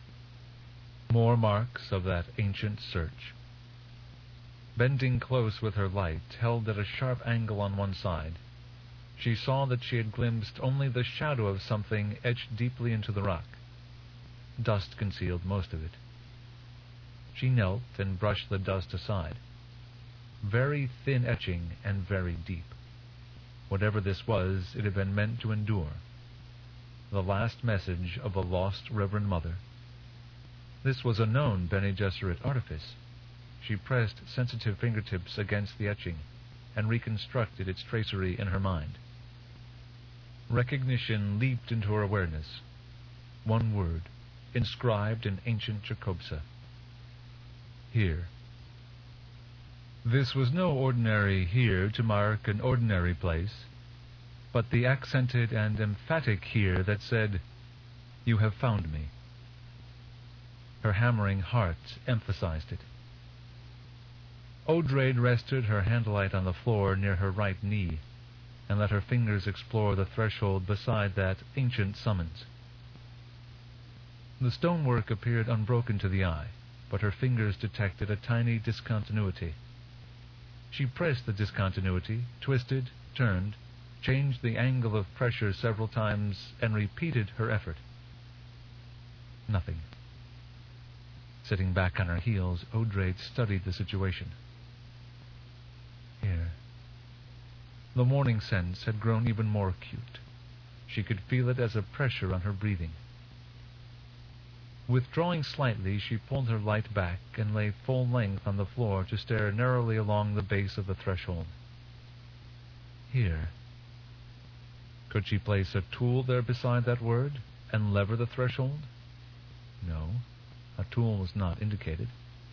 More marks of that ancient search. Bending close with her light, held at a sharp angle on one side, she saw that she had glimpsed only the shadow of something etched deeply into the rock. Dust concealed most of it. She knelt and brushed the dust aside. Very thin etching and very deep. Whatever this was, it had been meant to endure. The last message of a lost Reverend Mother. This was a known Bene Gesserit artifice. She pressed sensitive fingertips against the etching and reconstructed its tracery in her mind. Recognition leaped into her awareness. One word, inscribed in ancient Jacobsa. Here. This was no ordinary here to mark an ordinary place, but the accented and emphatic here that said, You have found me." Her hammering heart emphasized it. Odraid rested her handlight on the floor near her right knee, and let her fingers explore the threshold beside that ancient summons. The stonework appeared unbroken to the eye, but her fingers detected a tiny discontinuity. She pressed the discontinuity, twisted, turned, changed the angle of pressure several times, and repeated her effort. Nothing. Sitting back on her heels, Odraid studied the situation. Here. The morning sense had grown even more acute. She could feel it as a pressure on her breathing. Withdrawing slightly, she pulled her light back and lay full length on the floor to stare narrowly along the base of the threshold. Here. Could she place a tool there beside that word and lever the threshold? No, a tool was not indicated.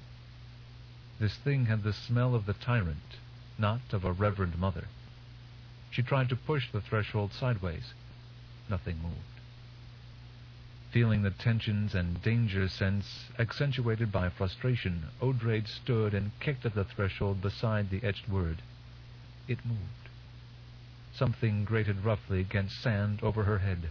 This thing had the smell of the tyrant, not of a reverend mother. She tried to push the threshold sideways. Nothing moved. Feeling the tensions and danger sense accentuated by frustration, Odraid stood and kicked at the threshold beside the etched word. It moved. Something grated roughly against sand over her head.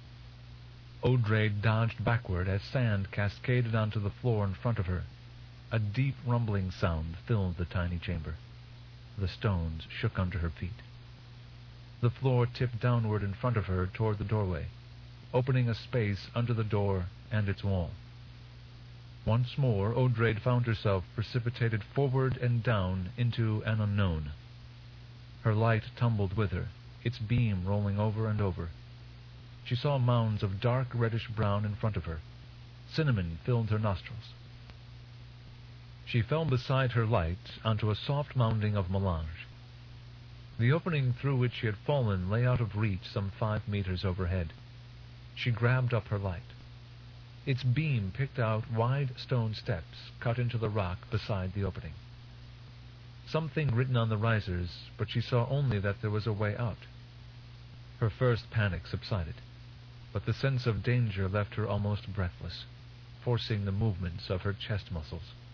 Odraid dodged backward as sand cascaded onto the floor in front of her. A deep rumbling sound filled the tiny chamber. The stones shook under her feet. The floor tipped downward in front of her toward the doorway, opening a space under the door and its wall. Once more, Odraid found herself precipitated forward and down into an unknown. Her light tumbled with her, its beam rolling over and over. She saw mounds of dark reddish-brown in front of her. Cinnamon filled her nostrils. She fell beside her light onto a soft mounding of melange. The opening through which she had fallen lay out of reach some 5 meters overhead. She grabbed up her light. Its beam picked out wide stone steps cut into the rock beside the opening. Something written on the risers, but she saw only that there was a way out. Her first panic subsided, but the sense of danger left her almost breathless, forcing the movements of her chest muscles.